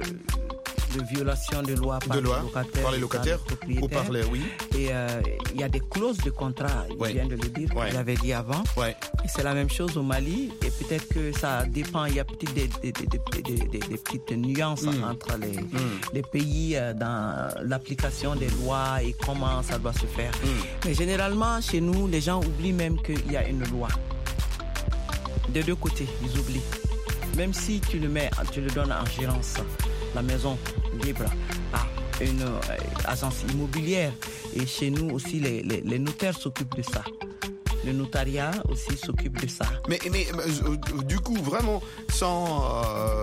de violation de loi par les locataires ou par les Et il y a des clauses de contrat, il vient de le dire, vous l'avez dit avant. Et c'est la même chose au Mali. Et peut-être que ça dépend, il y a peut-être des petites nuances entre les pays dans l'application des lois et comment ça doit se faire. Mais généralement, chez nous, les gens oublient même qu'il y a une loi. Des deux côtés, ils oublient. Même si tu le donnes en gérance, la maison libre à une agence immobilière. Et chez nous aussi, les notaires s'occupent de ça. Le notariat aussi s'occupe de ça. Mais du coup, vraiment, sans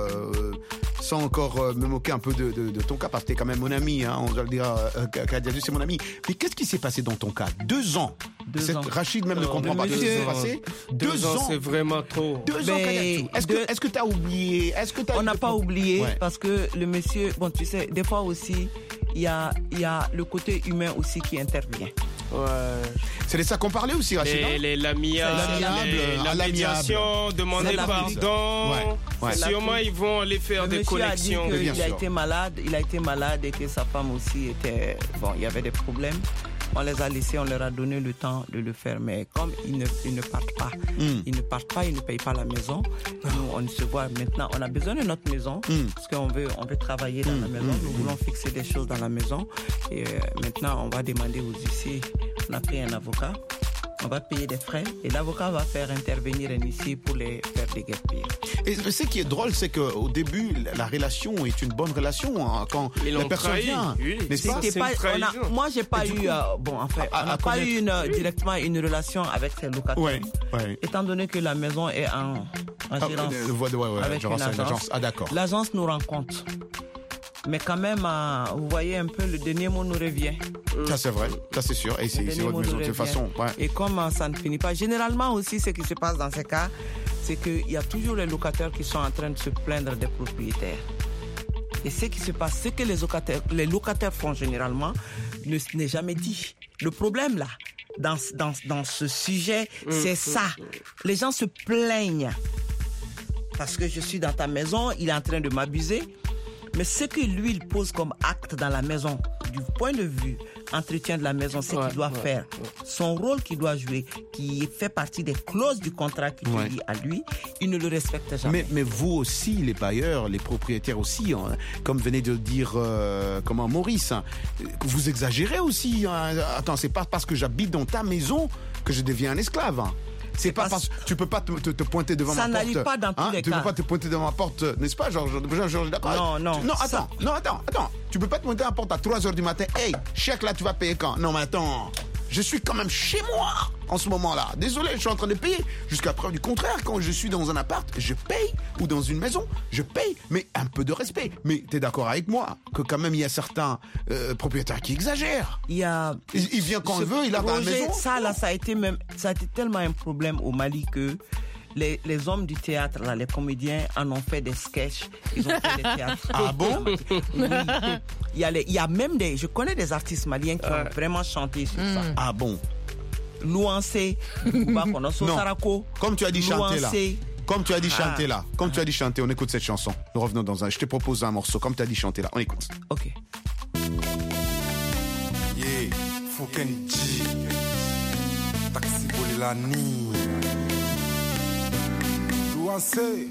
encore me moquer un peu de ton cas, parce que t'es quand même mon ami, on doit le dire, Kadiatou, c'est mon ami. Mais qu'est-ce qui s'est passé dans ton cas? 2 ans. Rachid même ne comprend pas ce qui s'est passé. 2 ans, c'est vraiment trop. 2 ans, Kadiatou. Est-ce que tu as oublié? On n'a pas oublié, parce que le monsieur, bon, tu sais, des fois aussi, il y a le côté humain aussi qui intervient. C'est de ça qu'on parlait aussi, Rachid. La médiation, demander pardon. Sûrement, ils vont aller faire des connexions. Il a été malade et que sa femme aussi était... Bon, il y avait des problèmes. On les a laissés, on leur a donné le temps de le faire. Mais comme ils ne partent pas, ils ne payent pas la maison. Nous, on se voit maintenant. On a besoin de notre maison parce qu'on veut travailler dans la maison. Nous voulons fixer des choses dans la maison. Et maintenant, on va demander aux huissiers. On a pris un avocat. On va payer des frais et l'avocat va faire intervenir un huissier pour les faire déguerpir. Et ce qui est drôle, c'est qu'au début, la relation est une bonne relation quand la personne vient. N'est-ce pas? Moi, j'ai pas eu. On n'a pas eu directement une relation avec ces locataires. Étant donné que la maison est en gérance avec une agence. D'accord. L'agence nous rend compte. Mais quand même, vous voyez un peu, le dernier mot nous revient. Ça, c'est vrai. Ça, c'est sûr. Et c'est votre maison de toute façon. Et comme ça ne finit pas. Généralement aussi, ce qui se passe dans ces cas, c'est qu'il y a toujours les locataires qui sont en train de se plaindre des propriétaires. Et ce qui se passe, c'est que les locataires font généralement, n'est jamais dit. Le problème, là, dans ce sujet, c'est ça. Les gens se plaignent. Parce que je suis dans ta maison, il est en train de m'abuser. Mais ce que lui, il pose comme acte dans la maison, du point de vue entretien de la maison, c'est qu'il doit faire. Son rôle qu'il doit jouer, qui fait partie des clauses du contrat qui est lié à lui, il ne le respecte jamais. Mais vous aussi, les bailleurs, les propriétaires aussi, comme venait de le dire Maurice, vous exagérez aussi. Attends, c'est pas parce que j'habite dans ta maison que je deviens un esclave. C'est pas parce que tu peux pas te pointer devant ma porte. Ça n'arrive pas dans tous les cas. Tu peux pas te pointer devant ma porte, n'est-ce pas, Georges? D'accord. Non, attends. Tu peux pas te pointer à la porte à 3h du matin. Hey, chèque là, tu vas payer quand? Non, mais attends. Je suis quand même chez moi. en ce moment-là. Désolé, je suis en train de payer. Jusqu'à preuve du contraire, quand je suis dans un appart, je paye. Ou dans une maison, je paye. Mais un peu de respect. Mais t'es d'accord avec moi que quand même, il y a certains propriétaires qui exagèrent. Il vient quand il veut, il a dans la maison. Ça a été tellement un problème au Mali que les hommes du théâtre, là, les comédiens en ont fait des sketchs. Ils ont fait des théâtres. Ah bon? Oui. Il y a même je connais des artistes maliens qui ont vraiment chanté sur ça. Ah bon? Louancé, non. Comme tu as dit chanter là. Comme tu as dit chanter là. Comme tu as dit chanter, on écoute cette chanson. Nous revenons dans je te propose un morceau. Comme tu as dit chanter là. On écoute. Ok. Yeah, Fouken G. Taxi Bolilani. Louancé.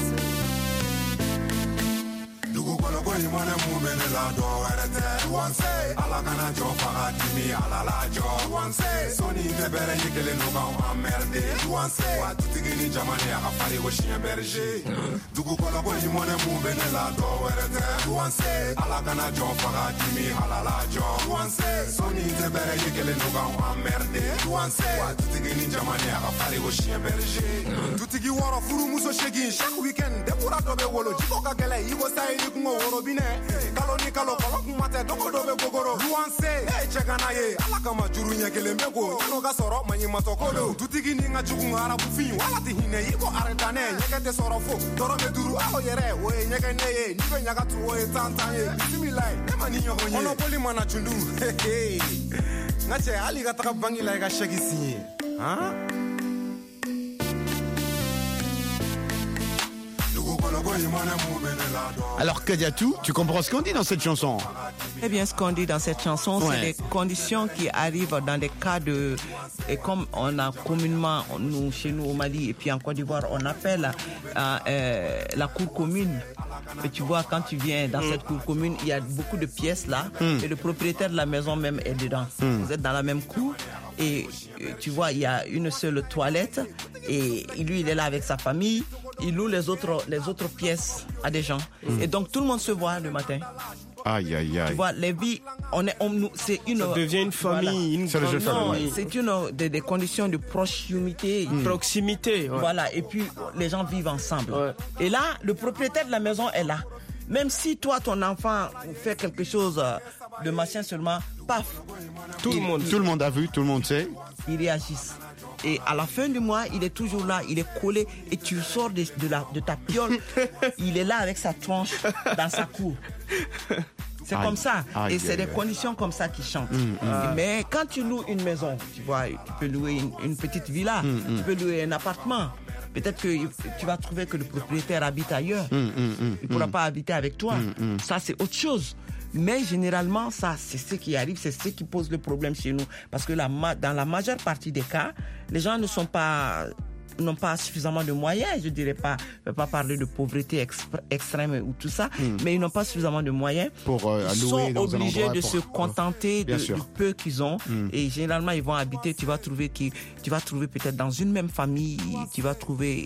Dugu kono koni mone mumene la do werete Luanse ala kana jo faga timi ala la jo Luanse soni tebere yikele no ka emmerde Luanse wa tutigini jamane aka fari wo chien berger Dugu kono koni mone mumene la do werete Luanse ala kana jo faga timi ala la jo Luanse soni tebere yikele no ka emmerde Luanse wa tutigini jamane aka fari wo chien berger Tutigi woro furu muso shegin chaque weekend depura dobe wolo jiko ka gele iwo sai kungo woro bine kalo ni kalo kolo kumate doko dobe gogoro Luanse chegana ye ala kama juru nyekele mbego no ga soro manyi matokolo tutigi ni nga chugu arabu fin wala ti hine ibo aretane nyekete soro fo toro be duru alo yere wo nyekene ye nibe nyaga tu wo tantan ye bismillah e mani nyogo nye ono poli mana chundu ngache ali ga taka bangi la ga shagisi ha. Alors Kadiatou, tu comprends ce qu'on dit dans cette chanson? Eh bien, ce qu'on dit dans cette chanson, c'est des conditions qui arrivent dans des cas de... Et comme on a communément, nous, chez nous au Mali et puis en Côte d'Ivoire, on appelle la cour commune. Et tu vois, quand tu viens dans cette cour commune, il y a beaucoup de pièces là, et le propriétaire de la maison même est dedans. Vous êtes dans la même cour, et tu vois, il y a une seule toilette, et lui, il est là avec sa famille. Il loue les autres pièces à des gens. Et donc, tout le monde se voit le matin. Aïe, aïe, aïe. Tu vois, les vies, c'est une... Ça devient une famille, voilà. C'est une des conditions de proximité. Proximité, ouais. Voilà, et puis les gens vivent ensemble. Ouais. Et là, le propriétaire de la maison est là. Même si toi, ton enfant fait quelque chose de machin seulement, paf. Tout le monde a vu, tout le monde sait. Ils réagissent. Et à la fin du mois, il est toujours là, il est collé et tu sors de ta piole, il est là avec sa tronche dans sa cour. C'est comme ça. Et c'est des conditions comme ça qui chantent. Mais quand tu loues une maison, tu vois, tu peux louer une petite villa, tu peux louer un appartement. Peut-être que tu vas trouver que le propriétaire habite ailleurs. Il ne pourra pas habiter avec toi. Ça, c'est autre chose. Mais généralement, ça, c'est ce qui arrive, c'est ce qui pose le problème chez nous. Parce que dans la majeure partie des cas, les gens n'ont pas suffisamment de moyens. Je dirais pas, je ne vais pas parler de pauvreté extrême ou tout ça, mais ils n'ont pas suffisamment de moyens. Ils sont obligés de se contenter du peu qu'ils ont. Et généralement, ils vont habiter, tu vas trouver peut-être dans une même famille, tu vas trouver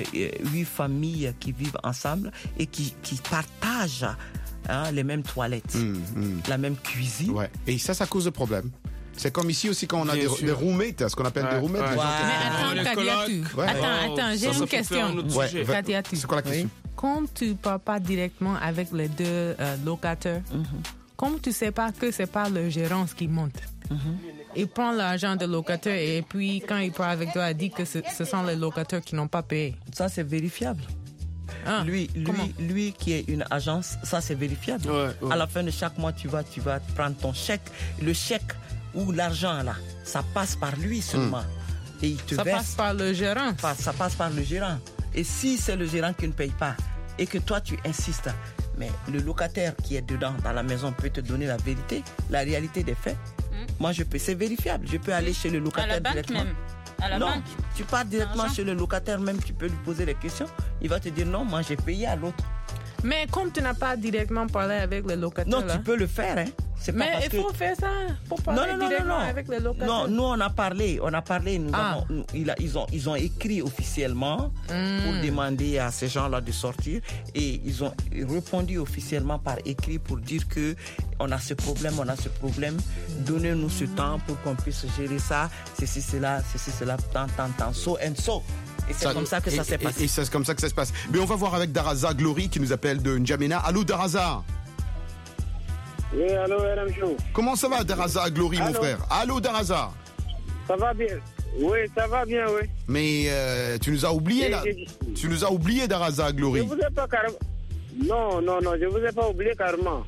8 familles qui vivent ensemble et qui partagent les mêmes toilettes, la même cuisine. Ouais. Et ça cause de problème. C'est comme ici aussi quand on a des roommates, ce qu'on appelle des roommates. Mais attends, Kadiatou. Attends, j'ai une question. Kadiatou. C'est quoi la question? Quand tu ne parles pas directement avec les deux locataires, comme tu ne sais pas que c'est pas le gérant qui monte, il prend l'argent des locataires et puis quand il parle avec toi, il dit que ce sont les locataires qui n'ont pas payé. Ça, c'est vérifiable. Lui qui est une agence, ça c'est vérifiable. À la fin de chaque mois, tu vas prendre ton chèque. Le chèque ou l'argent là, ça passe par lui seulement. Et il te verse. Passe par le gérant. Ça passe par le gérant. Et si c'est le gérant qui ne paye pas et que toi tu insistes, mais le locataire qui est dedans dans la maison peut te donner la vérité, la réalité des faits. Moi c'est vérifiable. Je peux aller chez le locataire directement. Même. À la banque. Tu pars directement chez le locataire, même tu peux lui poser des questions. Il va te dire non, moi j'ai payé à l'autre. Mais comme tu n'as pas directement parlé avec le locataire. Non, tu peux le faire. C'est pas Mais parce il que... faut faire ça pour parler directement avec les locataires. Non, nous on a parlé. Ils ont écrit officiellement pour demander à ces gens-là de sortir et ils ont répondu officiellement par écrit pour dire que on a ce problème. Donnez-nous ce temps pour qu'on puisse gérer ça. Ceci, cela, tant, so and so. Et c'est comme ça que ça s'est passé. Et c'est comme ça que ça se passe. Mais on va voir avec Daraza Glory qui nous appelle de N'Djamena. Allô Daraza. Oui, allô, RM Show. Comment ça va, Daraza Glory, mon frère? Allô, Daraza. Ça va bien. Oui, ça va bien, oui. Mais tu nous as oublié, là. Tu nous as oublié, Daraza Glory. Je vous ai pas carrément... Non, je vous ai pas oublié carrément.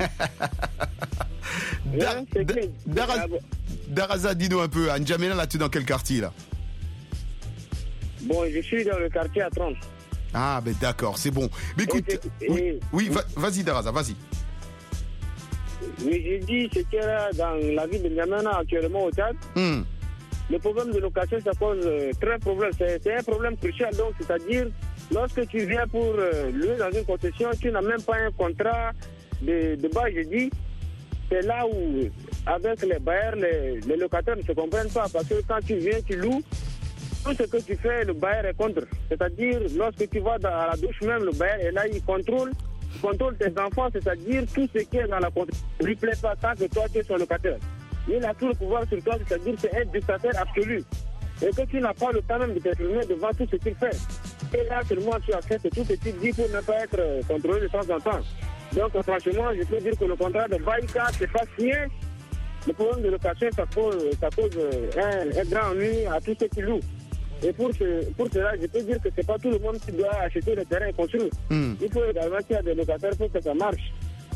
Daraza, dis-nous un peu, à N'Djamena, là, tu es dans quel quartier, là? Bon, je suis dans le quartier à 30. Ah, ben d'accord, c'est bon. Mais écoute, vas-y, Daraza, vas-y. Oui, j'ai dit ce qu'il y a dans la ville de N'Djamena actuellement au Tchad. Le problème de location, ça pose très problème. C'est un problème crucial. Donc, c'est-à-dire, lorsque tu viens pour louer dans une concession, tu n'as même pas un contrat de bail. Je dis, c'est là où, avec les bailleurs, les locataires ne se comprennent pas. Parce que quand tu viens, tu loues, tout ce que tu fais, le bailleur est contre. C'est-à-dire, lorsque tu vas à la douche même, le bailleur est là, il contrôle tes enfants, c'est-à-dire tout ce qui est dans la construction ne lui plaît pas tant que toi tu es son locataire. Il a tout le pouvoir sur toi, c'est-à-dire que c'est un dictateur absolu. Et que tu n'as pas le temps même de t'exprimer devant tout ce qu'il fait. Et là, seulement tu acceptes tout ce qu'il dit pour ne pas être contrôlé de temps en temps. Donc franchement, je peux dire que le contrat de bail, c'est pas signé. Le problème de location, ça cause un grand ennui à tous ceux qui louent. Et pour cela, je peux dire que c'est pas tout le monde qui doit acheter le terrain et construire. Il faut également qu'il y ait des locataires pour que ça marche.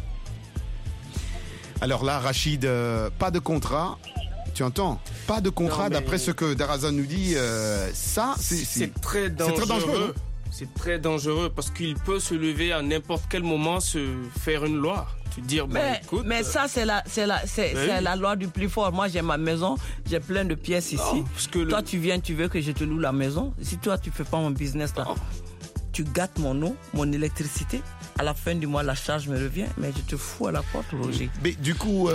Alors là, Rachid, pas de contrat. Tu entends? Pas de contrat, d'après ce que Daraza nous dit. Ça, c'est très dangereux. C'est très dangereux parce qu'il peut se lever à n'importe quel moment, se faire une loi. Dire, écoute, mais ça, c'est la loi du plus fort. Moi, j'ai ma maison, j'ai plein de pièces ici. Parce que toi, tu viens, tu veux que je te loue la maison. Si toi, tu fais pas mon business là, tu gâtes mon eau, mon électricité. À la fin du mois, la charge me revient, mais je te fous à la porte, Roger. Mais du coup,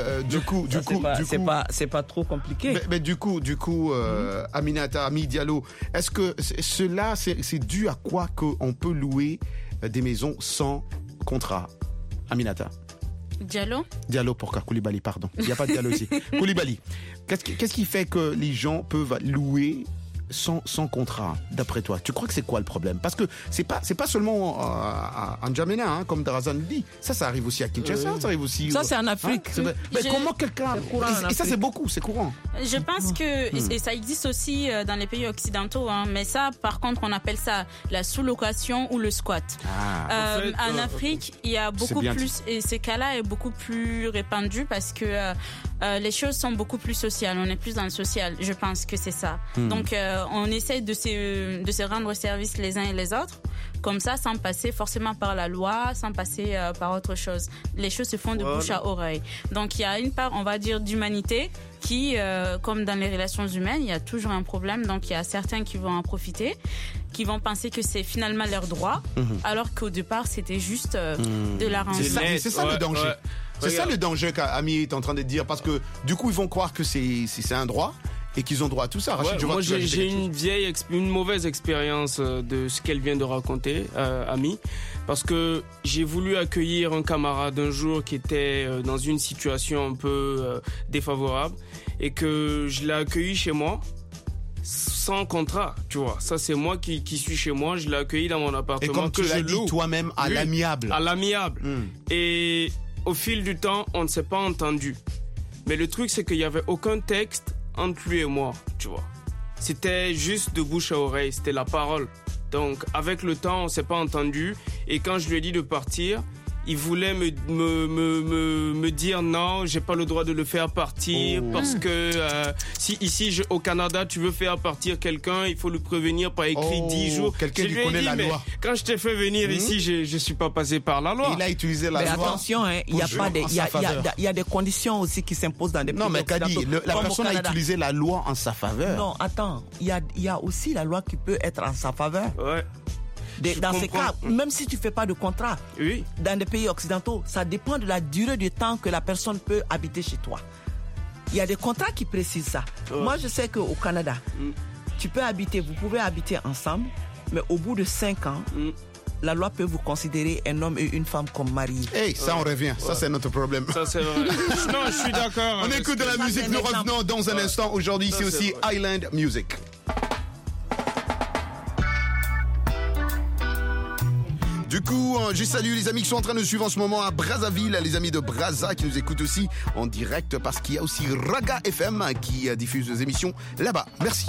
c'est pas trop compliqué. Mais du coup, Aminata, Ami Diallo, est-ce que cela, c'est dû à quoi qu'on peut louer des maisons sans contrat? Aminata. Diallo pour Koulibaly, pardon. Il n'y a pas de Diallo ici. Koulibaly, qu'est-ce qui fait que les gens peuvent louer sans contrat, d'après toi? Tu crois que c'est quoi le problème? Parce que c'est pas seulement à N'Djamena, hein, comme Daraza nous dit. Ça arrive aussi à Kinshasa, ça arrive aussi... Ça, c'est en Afrique. Mais comment quelqu'un... Et ça, c'est beaucoup, c'est courant. Je pense que... Et ça existe aussi dans les pays occidentaux, hein, mais ça, par contre, on appelle ça la sous-location ou le squat. En Afrique, il y a beaucoup plus... Et ce cas-là est beaucoup plus répandu parce que les choses sont beaucoup plus sociales. On est plus dans le social. Je pense que c'est ça. Donc, on essaie de se rendre service les uns et les autres, comme ça, sans passer forcément par la loi, sans passer par autre chose. Les choses se font de bouche à oreille. Donc, il y a une part, on va dire, d'humanité qui, comme dans les relations humaines, il y a toujours un problème. Donc, il y a certains qui vont en profiter, qui vont penser que c'est finalement leur droit, alors qu'au départ, c'était juste de l'arrangement. C'est ça le danger. Ouais. C'est ça le danger qu'Ami est en train de dire, parce que du coup, ils vont croire que c'est un droit et qu'ils ont droit à tout ça. Rachid, moi, j'ai une mauvaise expérience de ce qu'elle vient de raconter, Ami, parce que j'ai voulu accueillir un camarade un jour qui était dans une situation un peu défavorable et que je l'ai accueilli chez moi sans contrat, tu vois. Ça, c'est moi qui suis chez moi, je l'ai accueilli dans mon appartement. Et comme tu l'as dit toi-même, à l'amiable. À l'amiable. Et au fil du temps, on ne s'est pas entendu. Mais le truc, c'est qu'il n'y avait aucun texte entre lui et moi, tu vois. C'était juste de bouche à oreille, c'était la parole. Donc, avec le temps, on s'est pas entendu. Et quand je lui ai dit de partir, il voulait me dire non, j'ai pas le droit de le faire partir parce que si ici au Canada tu veux faire partir quelqu'un, il faut le prévenir par écrit 10 jours. Quelqu'un qui connaît la loi. Quand je t'ai fait venir ici, je suis pas passé par la loi. Il a utilisé la loi. Mais attention, il y a des conditions aussi qui s'imposent dans des pays. Non, mais Kadi, la personne a utilisé la loi en sa faveur. Non, attends, il y a aussi la loi qui peut être en sa faveur. Ouais. Dans ces cas, même si tu ne fais pas de contrat, dans des pays occidentaux, ça dépend de la durée du temps que la personne peut habiter chez toi. Il y a des contrats qui précisent ça. Moi, je sais qu'au Canada, vous pouvez habiter ensemble, mais au bout de 5 ans, la loi peut vous considérer un homme et une femme comme mariés. Hey, ça on revient, ça c'est notre problème. Ça c'est vrai. Non, je suis d'accord. On écoute de la musique, nous revenons dans un instant. Aujourd'hui, c'est aussi Island Music. Du coup, je salue les amis qui sont en train de suivre en ce moment à Brazzaville, les amis de Brazza qui nous écoutent aussi en direct parce qu'il y a aussi Raga FM qui diffuse des émissions là-bas. Merci.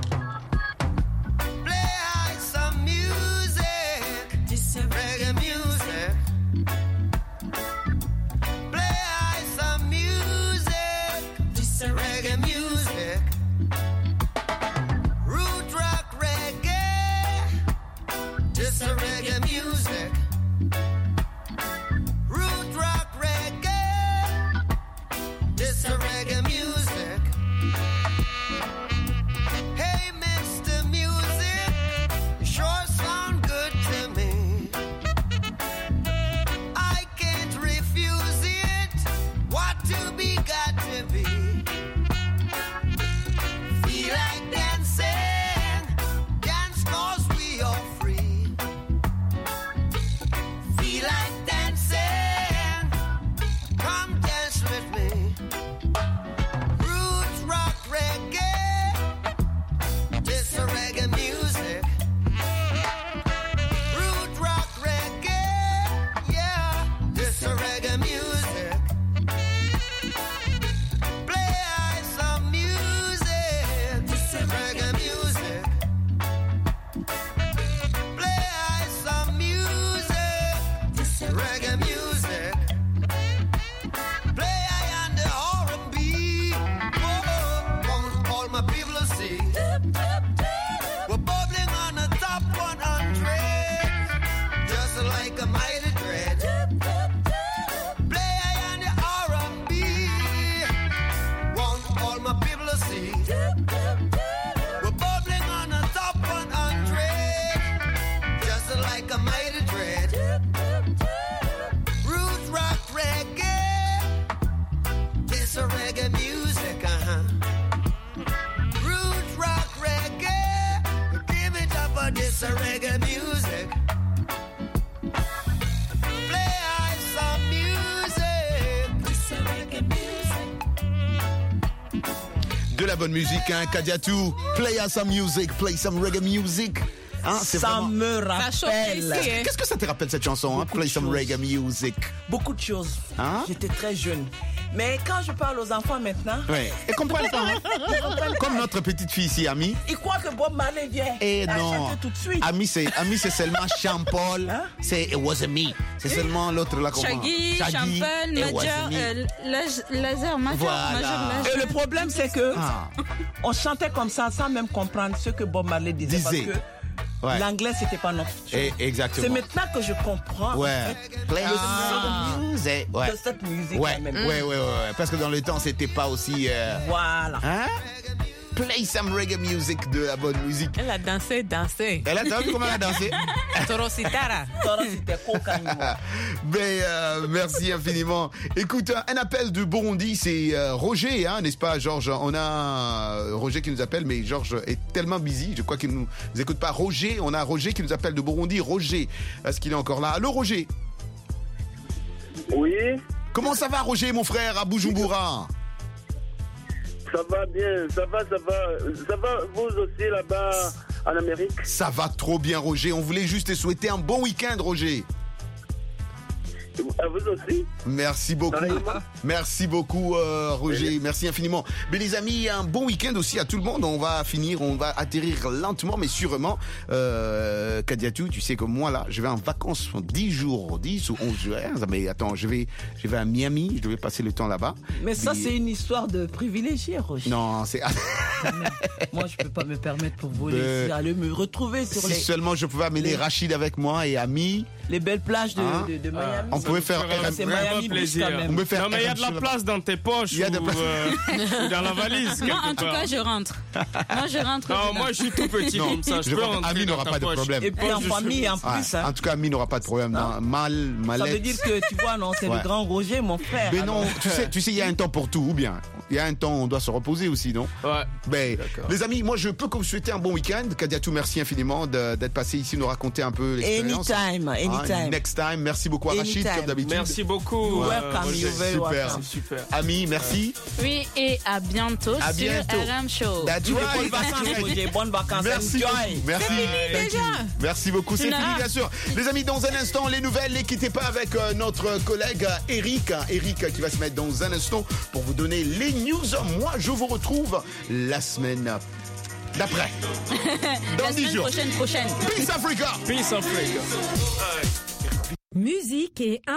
De la bonne musique, hein, Kadiatou. Play us some music, play some reggae music. Hein, ça me rappelle. Qu'est-ce que ça te rappelle cette chanson, hein? Play some reggae music. Beaucoup de choses. Hein? J'étais très jeune. Mais quand je parle aux enfants maintenant... Ouais. Ils comprennent pas. Hein? Comme notre petite fille ici, Ami. Ils croient que Bob Marley vient. Et non. Tout de suite. Ami, c'est seulement Champol. Hein? C'est It Wasn't Me. C'est seulement l'autre là. Shaggy, Champol, Major, Laser, Major, voilà. Major. Et le problème, c'est que on chantait comme ça sans même comprendre ce que Bob Marley disait. Parce que l'anglais, c'était pas notre chose. Exactement. C'est maintenant que je comprends. Ouais. Play music. De cette musique. Ouais. Parce que dans le temps, c'était pas aussi. Voilà. Hein? Play some reggae music, de la bonne musique. Elle a dansé. Elle a vu comment elle a dansé? Torositara. Mais merci infiniment. Écoute, un appel de Burundi, c'est Roger, hein, n'est-ce pas, Georges? On a Roger qui nous appelle, mais Georges est tellement busy, je crois qu'il ne nous écoute pas. Roger, on a Roger qui nous appelle de Burundi. Roger, est-ce qu'il est encore là? Allô, Roger? Oui. Comment ça va, Roger, mon frère, à Bujumbura? Ça va bien, ça va. Ça va, vous aussi, là-bas, en Amérique? Ça va trop bien, Roger. On voulait juste te souhaiter un bon week-end, Roger. À vous aussi. Merci beaucoup. Merci beaucoup, Roger. Oui. Merci infiniment. Mais les amis, un bon week-end aussi à tout le monde. On va atterrir lentement, mais sûrement. Kadiatou, tu sais que moi, là, je vais en vacances 10 jours, 10 ou 11 jours. Mais attends, je vais à Miami. Je vais passer le temps là-bas. Mais ça, c'est une histoire de privilégié, Roger. Non, c'est... Moi, je peux pas me permettre pour vous laisser aller me retrouver sur si seulement je pouvais amener Rachid avec moi et Ami. les belles plages de Miami. On pouvait faire c'est Miami Beach quand même. On peut faire non, mais il y a de la place dans tes poches ou dans la valise. Moi, en tout cas, je rentre. Moi, je rentre. Non, moi, je suis tout petit comme ça. Je peux rentrer Ami n'aura pas de problème. Et puis en famille, en plus. En tout cas, Ami n'aura pas de problème. Mallette. Ça veut dire que, tu vois, non, c'est le grand Roger, mon frère. Mais non, tu sais, il y a un temps pour tout, ou bien il y a un temps où on doit se reposer aussi, non? Ouais. Ben, les amis, moi, je peux que vous souhaiter un bon week-end. Kadiatou, merci infiniment d'être passé ici, nous raconter un peu l'expérience. Anytime. Next time. Merci beaucoup à Rachid, comme d'habitude. Merci beaucoup. Welcome. Super. Ami, merci. Oui, et à bientôt sur RM Show. Bonnes vacances. Merci beaucoup. Merci beaucoup. C'est fini, bien sûr. Les amis, dans un instant, les nouvelles. Ne quittez pas avec notre collègue Eric. Eric qui va se mettre dans un instant pour vous donner les news. Moi, je vous retrouve la semaine d'après. Dans 10 jours. Prochaine. Peace Africa. Peace Africa. Musique et